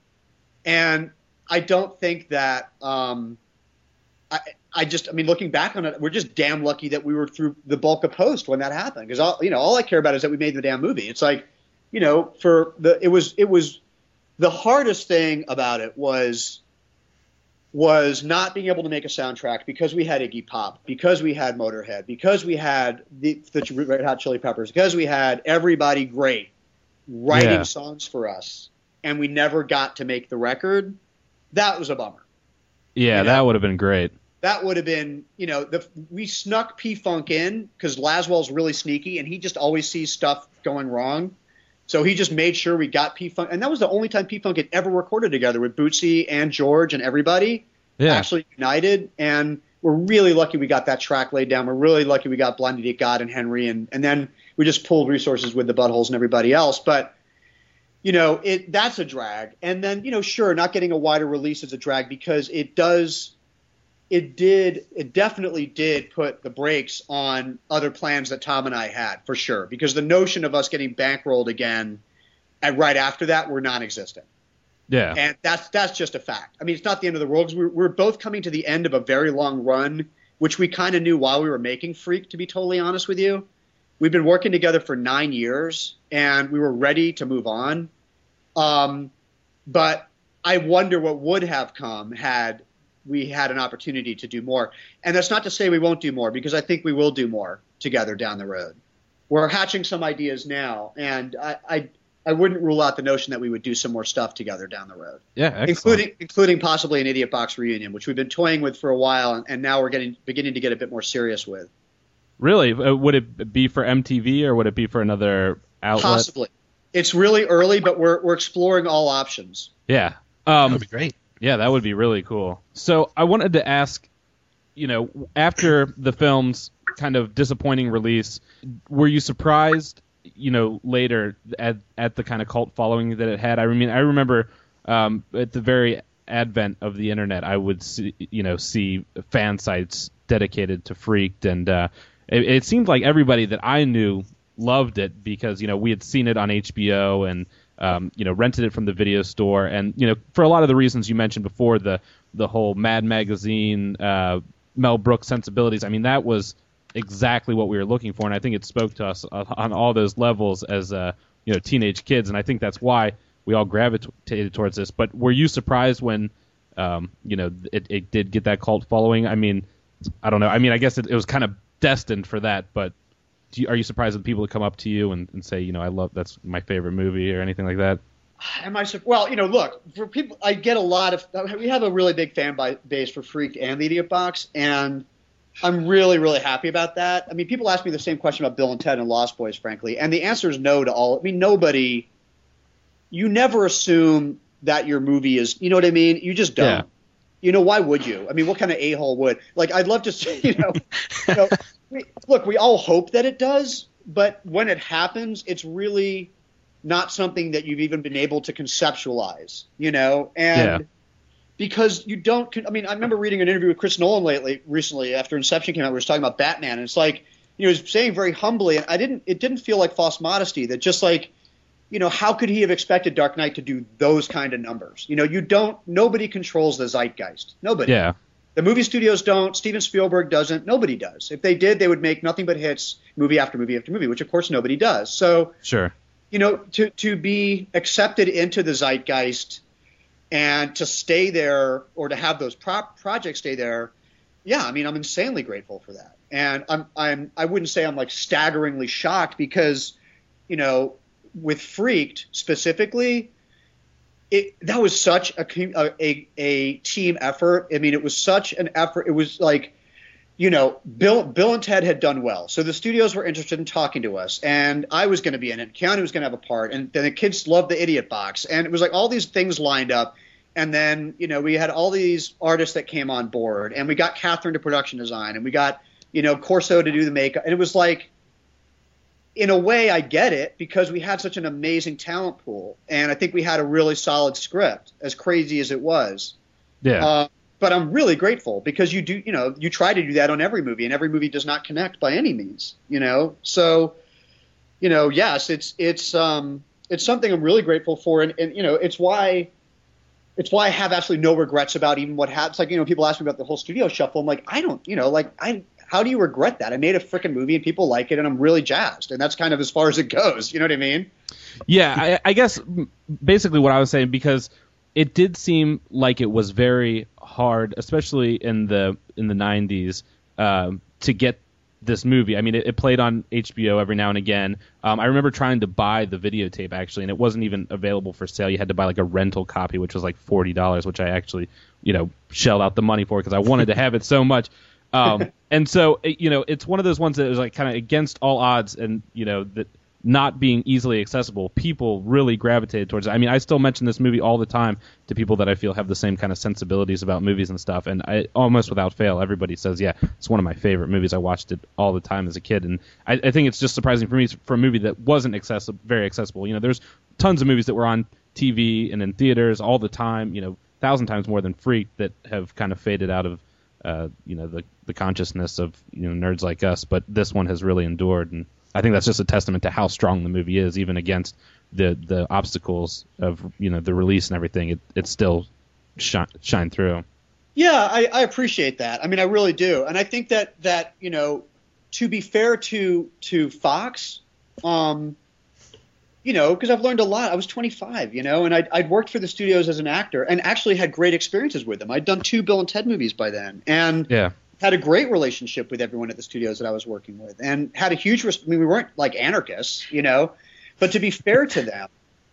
And I don't think that, um, I, I just, I mean, looking back on it, we're just damn lucky that we were through the bulk of post when that happened. Because all, you know, all I care about is that we made the damn movie. It's like, you know, for the, it was, it was, the hardest thing about it was, was not being able to make a soundtrack because we had Iggy Pop, because we had Motorhead, because we had the, the Red Hot Chili Peppers, because we had everybody great writing yeah. songs for us, and we never got to make the record. That was a bummer. Yeah, you know? That would have been great. That would have been, you know, the, we snuck P-Funk in because Laswell's really sneaky, and he just always sees stuff going wrong. So he just made sure we got P-Funk. And that was the only time P-Funk had ever recorded together with Bootsy and George and everybody yeah. actually united. And we're really lucky we got that track laid down. We're really lucky we got Blinded At God and Henry. And, and then we just pulled resources with the Buttholes and everybody else. But, you know, it that's a drag. And then, you know, sure, not getting a wider release is a drag because it does – It did. It definitely did put the brakes on other plans that Tom and I had, for sure. Because the notion of us getting bankrolled again, and right after that, were non-existent. Yeah, and that's that's just a fact. I mean, it's not the end of the world because we're, we're both coming to the end of a very long run, which we kind of knew while we were making Freak. To be totally honest with you, we've been working together for nine years, and we were ready to move on. Um, but I wonder what would have come had we had an opportunity to do more. And that's not to say we won't do more, because I think we will do more together down the road. We're hatching some ideas now. And I, I I wouldn't rule out the notion that we would do some more stuff together down the road. Yeah, excellent. including including possibly an Idiot Box reunion, which we've been toying with for a while, and, and now we're getting beginning to get a bit more serious with. Really? Uh, would it be for M T V or would it be for another outlet? Possibly. It's really early, but we're we're exploring all options. Yeah. Um, That would be great. Yeah, that would be really cool. So I wanted to ask, you know, after the film's kind of disappointing release, were you surprised, you know, later at at the kind of cult following that it had? I mean, I remember um, at the very advent of the internet, I would see, you know, see fan sites dedicated to Freaked, and uh, it, it seemed like everybody that I knew loved it because, you know, we had seen it on H B O and um, you know, rented it from the video store, and you know, for a lot of the reasons you mentioned before, the the whole Mad Magazine, uh, Mel Brooks sensibilities. I mean, that was exactly what we were looking for, and I think it spoke to us on all those levels as uh, you know, teenage kids, and I think that's why we all gravitated towards this. But were you surprised when um, you know, it, it did get that cult following? I mean, I don't know. I mean, I guess it, it was kind of destined for that, but do you, are you surprised that people would come up to you and, and say, you know, I love, that's my favorite movie or anything like that? Am I sur- well, you know, look, for people, I get a lot of, we have a really big fan base for Freaked and the Idiot Box, and I'm really, really happy about that. I mean, people ask me the same question about Bill and Ted and Lost Boys, frankly, and the answer is no to all. I mean, nobody, you never assume that your movie is, you know what I mean? You just don't. Yeah. You know, why would you? I mean, what kind of a-hole would? Like, I'd love to see, you know, you know we, look, we all hope that it does, but when it happens, it's really not something that you've even been able to conceptualize, you know? And Yeah. because you don't, I mean, I remember reading an interview with Chris Nolan lately, recently, after Inception came out, where he was talking about Batman, and it's like, you know, he was saying very humbly, and I didn't, it didn't feel like false modesty, that just like, you know, how could he have expected Dark Knight to do those kind of numbers? You know, you don't, nobody controls the zeitgeist. Nobody. Yeah. The movie studios don't. Steven Spielberg doesn't. Nobody does. If they did, they would make nothing but hits, movie after movie after movie, which of course nobody does. So, Sure. you know, to, to be accepted into the zeitgeist and to stay there, or to have those pro- projects stay there, yeah, I mean, I'm insanely grateful for that. And I'm, I'm, I wouldn't say I'm like staggeringly shocked, because, you know, with Freaked specifically, it, that was such a, a, a team effort. I mean, it was such an effort. It was like, you know, Bill, Bill and Ted had done well. So the studios were interested in talking to us, and I was going to be in it. Keanu was going to have a part, and then the kids loved the Idiot Box. And it was like all these things lined up. And then, you know, we had all these artists that came on board, and we got Catherine to production design, and we got, you know, Corso to do the makeup. And it was like, in a way, I get it, because we had such an amazing talent pool, and I think we had a really solid script, as crazy as it was. Yeah. Uh, but I'm really grateful, because you do, you know, you try to do that on every movie, and every movie does not connect by any means, you know. So, you know, yes, it's it's um it's something I'm really grateful for, and, and you know, it's why it's why I have absolutely no regrets about even what happened. It's like, you know, people ask me about the whole studio shuffle. I'm like, I don't, you know, like I. How do you regret that? I made a freaking movie and people like it, and I'm really jazzed. And that's kind of as far as it goes. You know what I mean? Yeah, I, I guess basically what I was saying, because it did seem like it was very hard, especially in the in the nineties, um, to get this movie. I mean, it, it played on H B O every now and again. Um, I remember trying to buy the videotape, actually, and it wasn't even available for sale. You had to buy like a rental copy, which was like forty dollars, which I actually, you know, shelled out the money for, because I wanted to have it so much. Um, and so, you know, it's one of those ones that was like kind of against all odds, and, you know, that not being easily accessible, people really gravitated towards it. I mean, I still mention this movie all the time to people that I feel have the same kind of sensibilities about movies and stuff. And I almost without fail, everybody says, yeah, it's one of my favorite movies. I watched it all the time as a kid. And I, I think it's just surprising for me for a movie that wasn't accessible, very accessible. You know, there's tons of movies that were on T V and in theaters all the time, you know, a thousand times more than Freaked, that have kind of faded out of, uh, you know, the, the consciousness of, you know, nerds like us. But this one has really endured, and I think that's just a testament to how strong the movie is, even against the the obstacles of, you know, the release and everything. It it still shine shine through. Yeah, I, I appreciate that. I mean, I really do, and I think that that you know, to be fair to to Fox, um, you know, because I've learned a lot. I was twenty-five, you know, and I'd, I'd worked for the studios as an actor, and actually had great experiences with them. I'd done two Bill and Ted movies by then, and Yeah. had a great relationship with everyone at the studios that I was working with, and had a huge res- I mean, we weren't like anarchists, you know, but to be fair to them,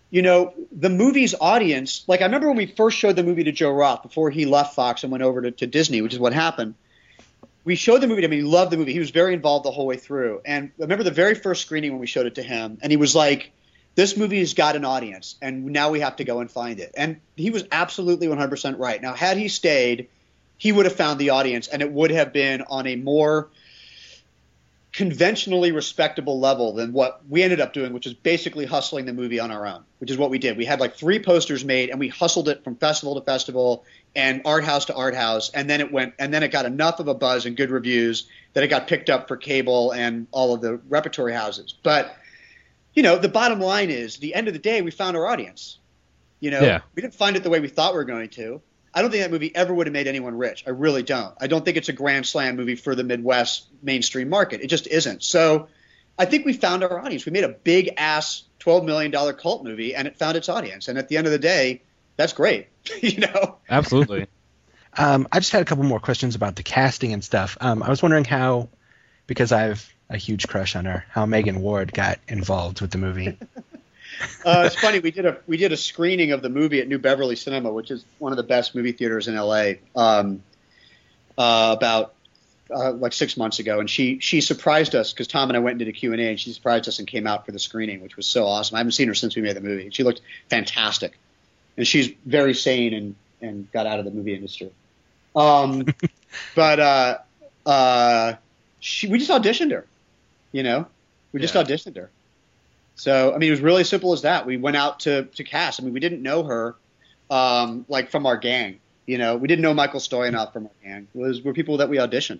you know, the movie's audience, like I remember when we first showed the movie to Joe Roth before he left Fox and went over to, to Disney, which is what happened. We showed the movie to him. He loved the movie. He was very involved the whole way through. And I remember the very first screening when we showed it to him, and he was like, this movie has got an audience, and now we have to go and find it. And he was absolutely one hundred percent right. Now, had he stayed, he would have found the audience, and it would have been on a more conventionally respectable level than what we ended up doing, which is basically hustling the movie on our own, which is what we did. We had like three posters made, and we hustled it from festival to festival and art house to art house, and then it went, and then it got enough of a buzz and good reviews that it got picked up for cable and all of the repertory houses. But you know, the bottom line is, the end of the day, we found our audience. You know, yeah. We didn't find it the way we thought we were going to. I don't think that movie ever would have made anyone rich. I really don't. I don't think it's a grand slam movie for the Midwest mainstream market. It just isn't. So I think we found our audience. We made a big ass twelve million dollars cult movie, and it found its audience. And at the end of the day, that's great. You know? Absolutely. um, I just had a couple more questions about the casting and stuff. Um, I was wondering how, because I've a huge crush on her, how Megan Ward got involved with the movie. uh, it's funny. We did a we did a screening of the movie at New Beverly Cinema, which is one of the best movie theaters in L A. Um, uh, about uh, like six months ago, and she she surprised us because Tom and I went and did a Q and A, and she surprised us and came out for the screening, which was so awesome. I haven't seen her since we made the movie. She looked fantastic, and she's very sane and and got out of the movie industry. Um, but uh, uh, she we just auditioned her. You know, we just Yeah. auditioned her. So, I mean, it was really simple as that. We went out to, to cast. I mean, we didn't know her, um, like from our gang, you know, we didn't know Michael Stoyanov from our gang. It was, were people that we auditioned.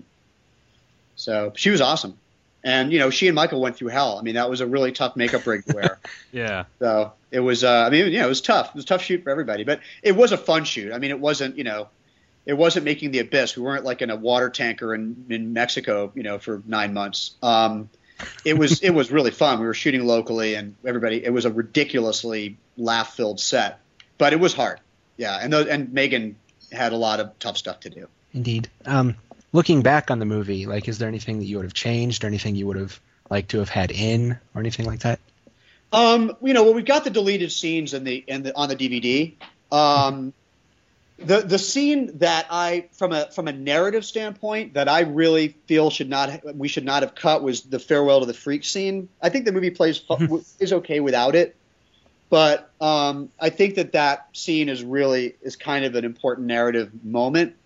So she was awesome. And, you know, she and Michael went through hell. I mean, that was a really tough makeup rig to wear. Yeah. So it was, uh, I mean, yeah, it was tough. It was a tough shoot for everybody, but it was a fun shoot. I mean, it wasn't, you know, it wasn't making the abyss. We weren't like in a water tanker in, in Mexico, you know, for nine months. Um, It was it was really fun. We were shooting locally, and everybody. It was a ridiculously laugh-filled set, but it was hard. Yeah, and those, and Megan had a lot of tough stuff to do. Indeed. Um, looking back on the movie, like, is there anything that you would have changed, or anything you would have liked to have had in, or anything like that? Um, you know, well, we've got the deleted scenes in the in the on the D V D. Um, the the scene that I from a from a narrative standpoint that I really feel should not we should not have cut was the farewell to the freak scene. I think the movie plays is okay without it, but um, I think that that scene is really is kind of an important narrative moment.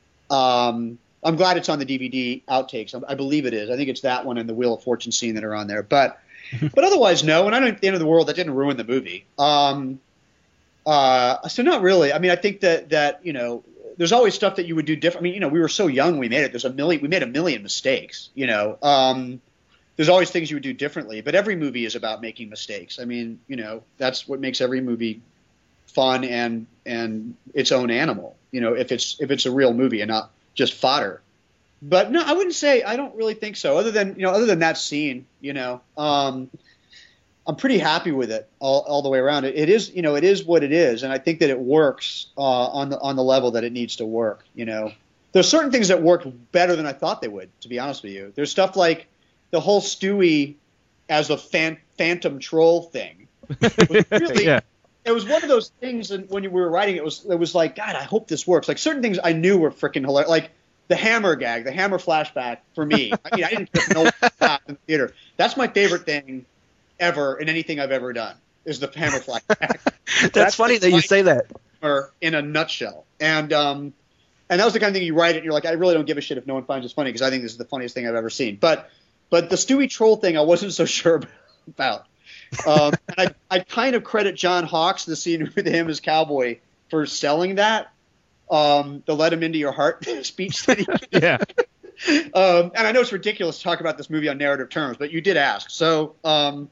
Um, I'm glad it's on the D V D outtakes. I, I believe it is. I think it's that one and the Wheel of Fortune scene that are on there. But but otherwise, no. And I don't think at the end of the world that didn't ruin the movie. Um, Uh, so not really. I mean, I think that, that, you know, there's always stuff that you would do different. I mean, you know, we were so young when we made it. There's a million, we made a million mistakes, you know. Um, there's always things you would do differently, but every movie is about making mistakes. I mean, you know, that's what makes every movie fun and, and its own animal, you know, if it's, if it's a real movie and not just fodder. But no, I wouldn't say, I don't really think so. Other than, you know, other than that scene, you know, um, I'm pretty happy with it all, all the way around. It, it is, you know, it is what it is, and I think that it works uh, on the on the level that it needs to work. You know, there's certain things that work better than I thought they would. To be honest with you, there's stuff like the whole Stewie as a fan, phantom troll thing. It was really, yeah. It was one of those things, and when you were writing, it was it was like, God, I hope this works. Like certain things I knew were freaking hilarious, like the hammer gag, the hammer flashback for me. I mean, I didn't know what in the theater. That's my favorite thing ever in anything I've ever done is the hammer flashback. That's, That's funny the that you funny say that. Or in a nutshell. And um, and that was the kind of thing you write it and you're like, I really don't give a shit if no one finds this funny because I think this is the funniest thing I've ever seen. But but the Stewie troll thing I wasn't so sure about. Um, and I, I kind of credit John Hawkes, the scene with him as cowboy, for selling that. Um, the let him into your heart speech that he did. Yeah. Um, and I know it's ridiculous to talk about this movie on narrative terms, but you did ask. So um,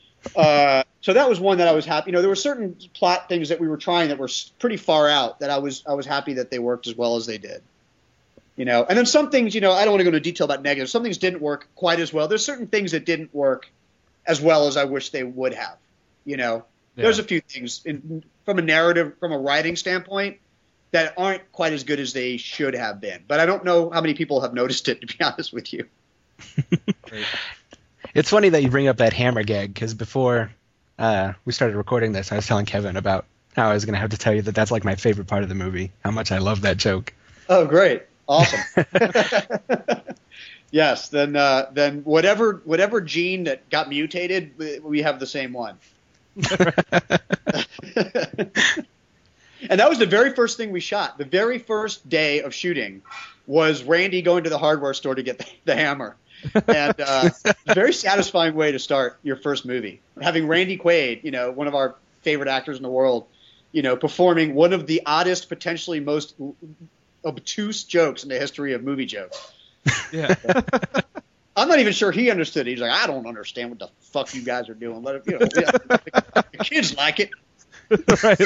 uh, so that was one that I was happy. You know, there were certain plot things that we were trying that were pretty far out that I was I was happy that they worked as well as they did. You know, and then some things, you know, I don't want to go into detail about negatives. Some things didn't work quite as well. There's certain things that didn't work as well as I wish they would have. You know, Yeah. there's a few things in, from a narrative, from a writing standpoint, that aren't quite as good as they should have been. But I don't know how many people have noticed it, to be honest with you. It's funny that you bring up that hammer gag because before uh, we started recording this, I was telling Kevin about how I was going to have to tell you that that's like my favorite part of the movie, how much I love that joke. Oh, great. Awesome. Yes, then uh, then whatever whatever gene that got mutated, we- we have the same one. And that was the very first thing we shot. The very first day of shooting was Randy going to the hardware store to get the, the hammer. And uh, a very satisfying way to start your first movie. Having Randy Quaid, you know, one of our favorite actors in the world, you know, performing one of the oddest, potentially most obtuse jokes in the history of movie jokes. Yeah. I'm not even sure he understood it. He's like, I don't understand what the fuck you guys are doing. But, you know, yeah, the kids like it. Right.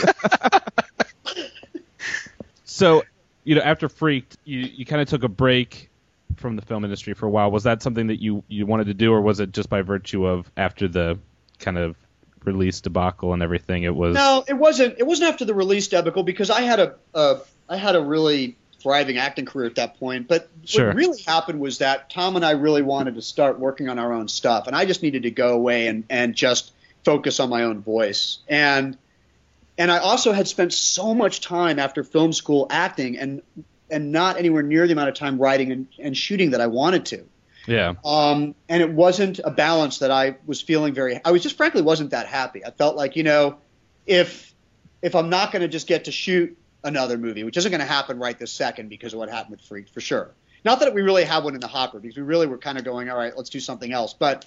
So, you know, after Freaked, you, you kind of took a break from the film industry for a while. Was that something that you, you wanted to do, or was it just by virtue of after the kind of release debacle and everything? It was No, it wasn't. It wasn't after the release debacle because I had a, a I had a really thriving acting career at that point. But Sure. what really happened was that Tom and I really wanted to start working on our own stuff, and I just needed to go away and, and just focus on my own voice. And and I also had spent so much time after film school acting and and not anywhere near the amount of time writing and, and shooting that I wanted to. yeah. Um, and it wasn't a balance that I was feeling very – I was just frankly wasn't that happy. I felt like, you know, if if I'm not going to just get to shoot another movie, which isn't going to happen right this second because of what happened with Freak, for sure. Not that we really have one in the hopper because we really were kind of going, all right, let's do something else. But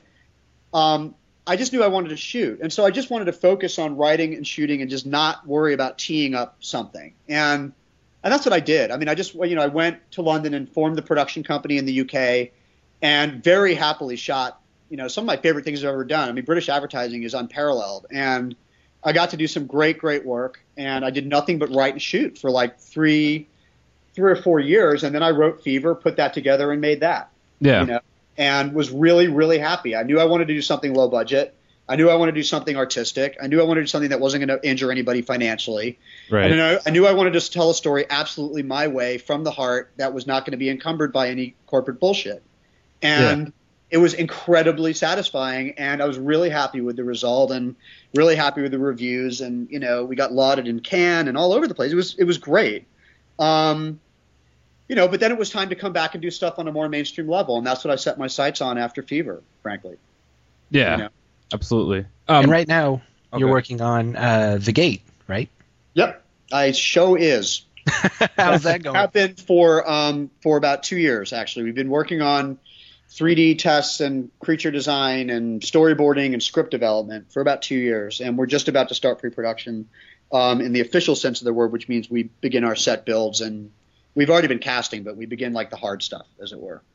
um, I just knew I wanted to shoot. And so I just wanted to focus on writing and shooting and just not worry about teeing up something. And and that's what I did. I mean, I just – you know, I went to London and formed the production company in the U K and very happily shot, you know, some of my favorite things I've ever done. I mean, British advertising is unparalleled. And I got to do some great, great work. And I did nothing but write and shoot for like three, three or four years. And then I wrote Fever, put that together, and made that. Yeah. You know, and was really, really happy. I knew I wanted to do something low budget. I knew I wanted to do something artistic. I knew I wanted to do something that wasn't going to injure anybody financially. Right. And I, I knew I wanted to tell a story absolutely my way from the heart that was not going to be encumbered by any corporate bullshit. And it was incredibly satisfying, and I was really happy with the result and really happy with the reviews. And, you know, we got lauded in Cannes and all over the place. It was it was great. Um, you know, but then it was time to come back and do stuff on a more mainstream level, and that's what I set my sights on after Fever, frankly. Yeah. You know? Absolutely. Um, And right now, okay. you're working on uh, The Gate, right? Yep. I show is. How's that going? Have been for um, for about two years, actually. We've been working on three D tests and creature design and storyboarding and script development for about two years, and we're just about to start pre-production um, in the official sense of the word, which means we begin our set builds, and we've already been casting, but we begin like the hard stuff, as it were.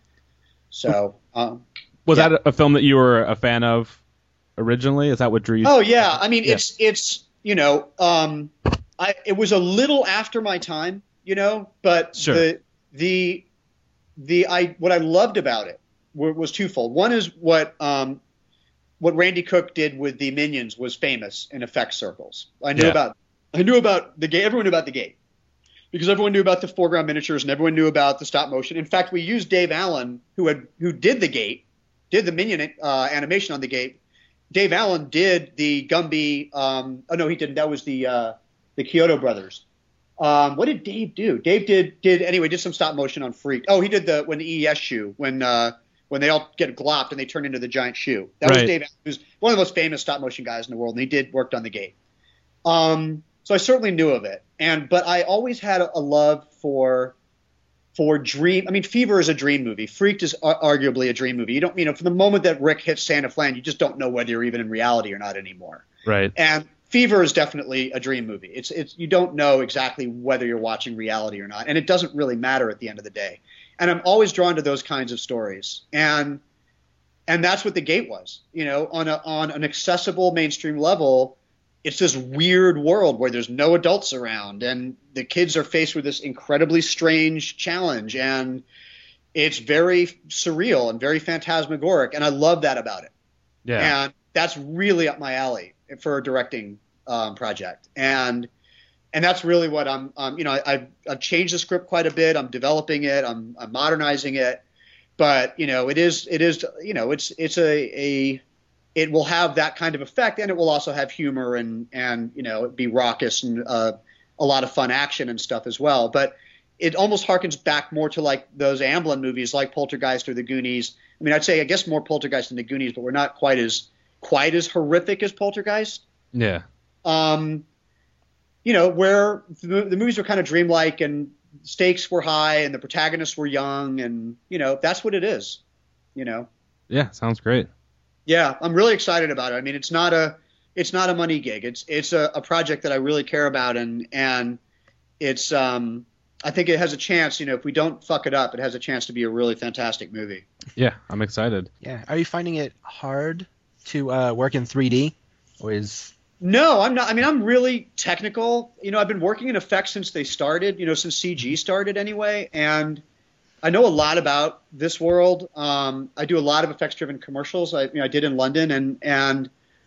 So, um, was yeah. that a film that you were a fan of originally? Is that what drew you? Oh yeah, I mean Yeah. it's it's you know um, I it was a little after my time, you know, but Sure. the the the I what I loved about it were, was twofold. One is what um, what Randy Cook did with the Minions was famous in effects circles. I knew Yeah. about I knew about the gate. Everyone knew about the gate because everyone knew about the foreground miniatures and everyone knew about the stop motion. In fact, we used Dave Allen, who had who did the gate, did the Minion uh, animation on the gate. Dave Allen did the Gumby. Um, oh no, he didn't. That was the uh, the Kyoto brothers. Um, what did Dave do? Dave did did anyway. Did some stop motion on Freak. Oh, he did the when the E E S shoe when uh, when they all get glopped and they turn into the giant shoe. That was Right. Dave Allen, who's one of the most famous stop motion guys in the world, and he did worked on the gate. Um, so I certainly knew of it, and but I always had a, a love for for dream. I mean, Fever is a dream movie. Freaked is ar- arguably a dream movie. You don't, you know, from the moment that Rick hits Santa Flan, you just don't know whether you're even in reality or not anymore. Right. And Fever is definitely a dream movie. It's it's you don't know exactly whether you're watching reality or not, and it doesn't really matter at the end of the day. And I'm always drawn to those kinds of stories, and and that's what The Gate was. You know, on a on an accessible mainstream level, it's this weird world where there's no adults around, and the kids are faced with this incredibly strange challenge, and it's very surreal and very phantasmagoric, and I love that about it. Yeah. And that's really up my alley for a directing um, project. And and that's really what I'm, um, you know, I, I've, I've changed the script quite a bit. I'm developing it. I'm, I'm modernizing it. But, you know, it is, it is, you know, it's, it's a, a, it will have that kind of effect, and it will also have humor and and you know be raucous and uh, a lot of fun action and stuff as well. But it almost harkens back more to like those Amblin movies, like Poltergeist or The Goonies. I mean, I'd say I guess more Poltergeist than The Goonies, but we're not quite as quite as horrific as Poltergeist. Yeah. Um, you know, where the, the movies were kind of dreamlike and stakes were high and the protagonists were young, and you know that's what it is. You know. Yeah, sounds great. Yeah, I'm really excited about it. I mean, it's not a it's not a money gig. It's it's a, a project that I really care about, and and it's um I think it has a chance. You know, if we don't fuck it up, it has a chance to be a really fantastic movie. Yeah, I'm excited. Yeah. Are you finding it hard to uh, work in three D, or is No, I'm not. I mean, I'm really technical. You know, I've been working in effects since they started, you know, since C G started anyway. And I know a lot about this world. Um, I do a lot of effects-driven commercials. I, you know, I did in London, and and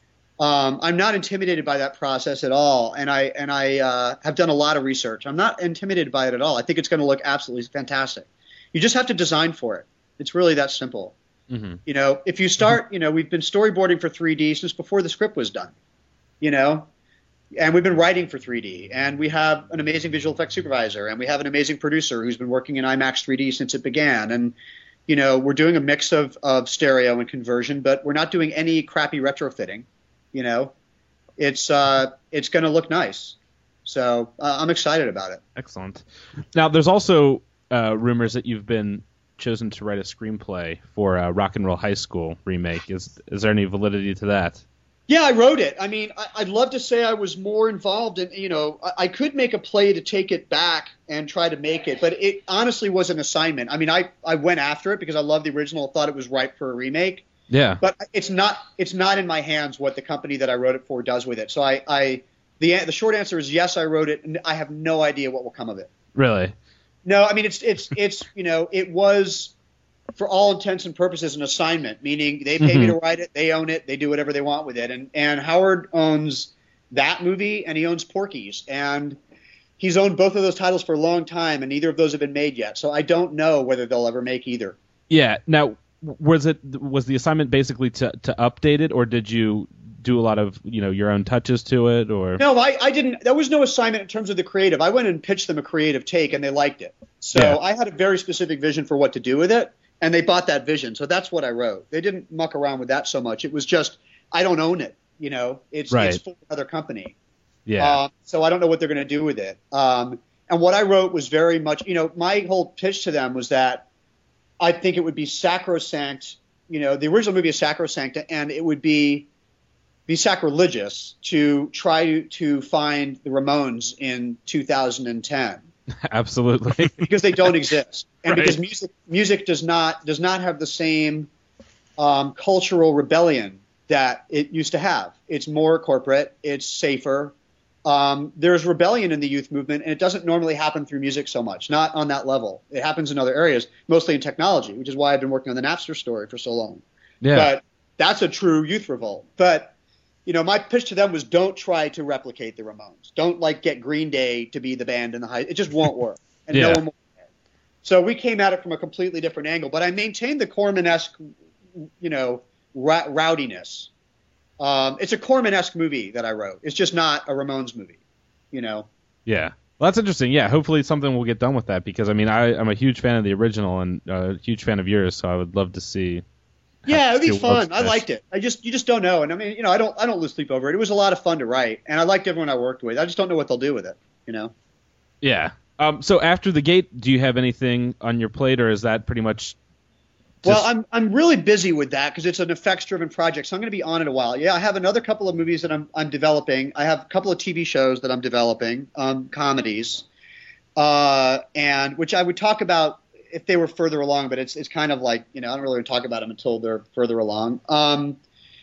um, I'm not intimidated by that process at all. And I and I uh, have done a lot of research. I'm not intimidated by it at all. I think it's going to look absolutely fantastic. You just have to design for it. It's really that simple. Mm-hmm. You know, if you start, you know, we've been storyboarding for three D since before the script was done. You know, and we've been writing for three D, and we have an amazing visual effects supervisor, and we have an amazing producer who's been working in IMAX three D since it began. And, you know, we're doing a mix of, of stereo and conversion, but we're not doing any crappy retrofitting. You know, it's uh, it's going to look nice. So uh, I'm excited about it. Excellent. Now, there's also uh, rumors that you've been chosen to write a screenplay for a Rock and Roll High School remake. Is is there any validity to that? Yeah, I wrote it. I mean, I, I'd love to say I was more involved in, you know, I, I could make a play to take it back and try to make it, but it honestly was an assignment. I mean, I, I went after it because I love the original, thought it was ripe for a remake. Yeah. But it's not it's not in my hands what the company that I wrote it for does with it. So I, I the the short answer is yes, I wrote it, and I have no idea what will come of it. Really? No, I mean it's it's it's you know, it was for all intents and purposes an assignment, meaning they pay mm-hmm. me to write it, they own it, they do whatever they want with it. And and Howard owns that movie and he owns Porky's, and he's owned both of those titles for a long time, and neither of those have been made yet. So I don't know whether they'll ever make either. Yeah. Now, was it was the assignment basically to to update it, or did you do a lot of, you know, your own touches to it? Or no, I, I didn't. There was no assignment in terms of the creative. I went and pitched them a creative take, and they liked it. So yeah. I had a very specific vision for what to do with it. And they bought that vision, so that's what I wrote. They didn't muck around with that so much. It was just, I don't own it, you know. It's right. it's for another company. Yeah. Um, so I don't know what they're going to do with it. Um, and what I wrote was very much, you know, my whole pitch to them was that I think it would be sacrosanct. You know, the original movie is sacrosanct, and it would be be sacrilegious to try to, to find the Ramones in two thousand ten. Absolutely. Because they don't exist, and right. because music music does not does not have the same um, cultural rebellion that it used to have. It's more corporate. It's safer. Um, there's rebellion in the youth movement, and it doesn't normally happen through music so much. Not on that level. It happens in other areas, mostly in technology, which is why I've been working on the Napster story for so long. Yeah. But that's a true youth revolt. But you know, my pitch to them was don't try to replicate the Ramones. Don't like get Green Day to be the band in the high. It just won't work. And yeah. no one will. So we came at it from a completely different angle. But I maintained the Corman-esque, you know, ra- rowdiness. Um, it's a Corman-esque movie that I wrote. It's just not a Ramones movie, you know. Yeah. Well, that's interesting. Yeah, hopefully something will get done with that, because, I mean, I, I'm a huge fan of the original and a huge fan of yours, so I would love to see. Yeah, it'd be fun. I best. liked it. I just you just don't know. And I mean, you know, I don't I don't lose sleep over it. It was a lot of fun to write, and I liked everyone I worked with. I just don't know what they'll do with it, you know. Yeah. Um. So after The Gate, do you have anything on your plate, or is that pretty much? Just... Well, I'm I'm really busy with that because it's an effects-driven project, so I'm going to be on it a while. Yeah, I have another couple of movies that I'm I'm developing. I have a couple of T V shows that I'm developing, um, comedies, uh, and which I would talk about if they were further along, but it's it's kind of like, you know, I don't really talk about them until they're further along. Um,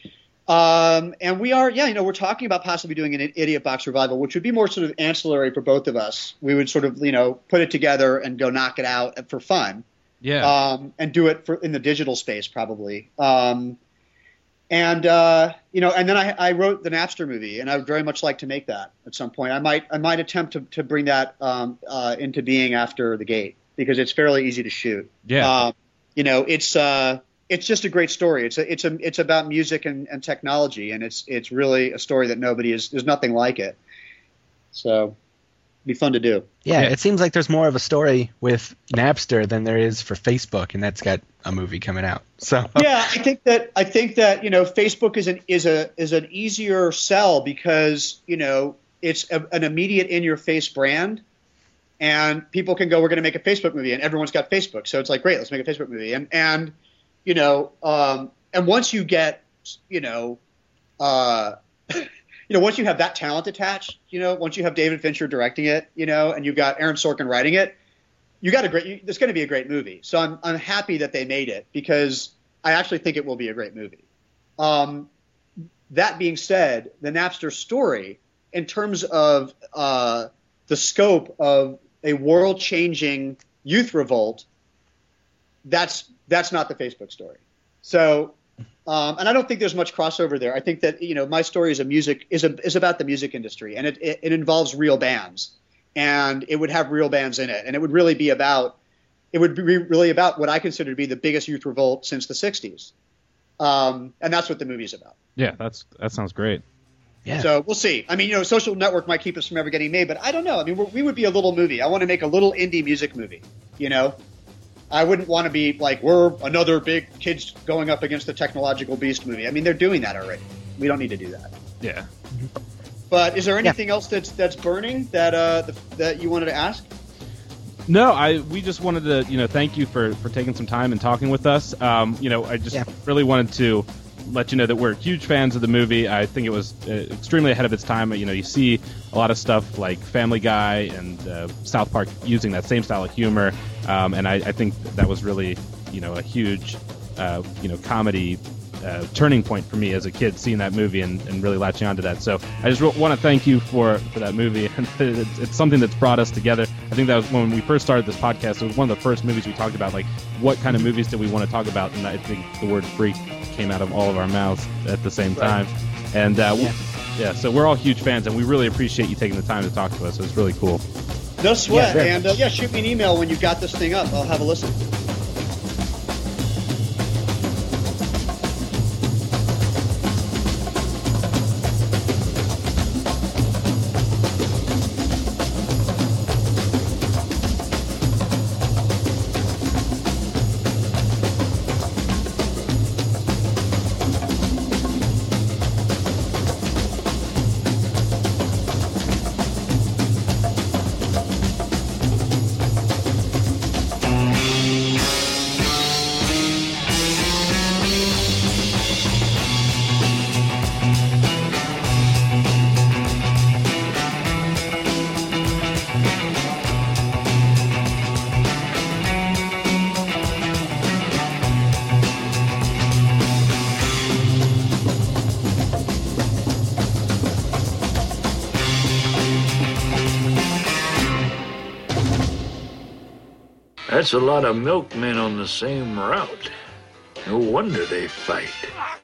um, and we are, yeah, you know, we're talking about possibly doing an Idiot Box revival, which would be more sort of ancillary for both of us. We would sort of, you know, put it together and go knock it out for fun. Yeah. Um, and do it for in the digital space probably. Um, and uh, you know, and then I, I wrote the Napster movie, and I would very much like to make that at some point. I might I might attempt to to bring that um, uh, into being after The Gate, because it's fairly easy to shoot. Yeah. Um, you know, it's uh, it's just a great story. It's a, it's a, it's about music and, and technology, and it's it's really a story that nobody is. There's nothing like it. So, it'd be fun to do. Yeah, it seems like there's more of a story with Napster than there is for Facebook, and that's got a movie coming out. So yeah, I think that I think that you know Facebook is an is a is an easier sell because you know it's a, an immediate in your face brand, and people can go, we're going to make a Facebook movie, and everyone's got Facebook, so it's like, great, let's make a Facebook movie, and and you know, um, and once you get you know. Uh, You know, once you have that talent attached, you know, once you have David Fincher directing it, you know, and you've got Aaron Sorkin writing it, you got a great. You, there's going to be a great movie. So I'm I'm happy that they made it because I actually think it will be a great movie. Um, that being said, the Napster story, in terms of uh, the scope of a world-changing youth revolt, that's that's not the Facebook story. So. Um, and I don't think there's much crossover there. I think that you know my story is a music is a is about the music industry, and it, it, it involves real bands, and it would have real bands in it, and it would really be about it would be really about what I consider to be the biggest youth revolt since the sixties, um, and that's what the movie's about. Yeah, that's that sounds great. yeah. So we'll see. I mean, you know, Social Network might keep us from ever getting made, but I don't know. I mean, we're, we would be a little movie. I want to make a little indie music movie, you know. I wouldn't want to be like, we're another big kids going up against the technological beast movie. I mean, they're doing that already. We don't need to do that. Yeah. But is there anything yeah. else that's that's burning that uh, the, that you wanted to ask? No, I we just wanted to you know thank you for, for taking some time and talking with us. Um, you know, I just yeah. really wanted to let you know that we're huge fans of the movie. I think it was uh, extremely ahead of its time. You know, you see a lot of stuff like Family Guy and uh, South Park using that same style of humor, um, and I, I think that was really, you know, a huge, uh, you know, comedy uh, turning point for me as a kid, seeing that movie and, and really latching onto that. So I just re- want to thank you for, for that movie, and it's, it's something that's brought us together. I think that was when we first started this podcast. It was one of the first movies we talked about, like what kind of movies did we want to talk about, and I think the word freak came out of all of our mouths at the same time. Right. And uh, yeah. yeah, so we're all huge fans, and we really appreciate you taking the time to talk to us. It was really cool. No sweat. Yeah, and uh, yeah, shoot me an email when you got this thing up. I'll have a listen. That's a lot of milkmen on the same route. No wonder they fight.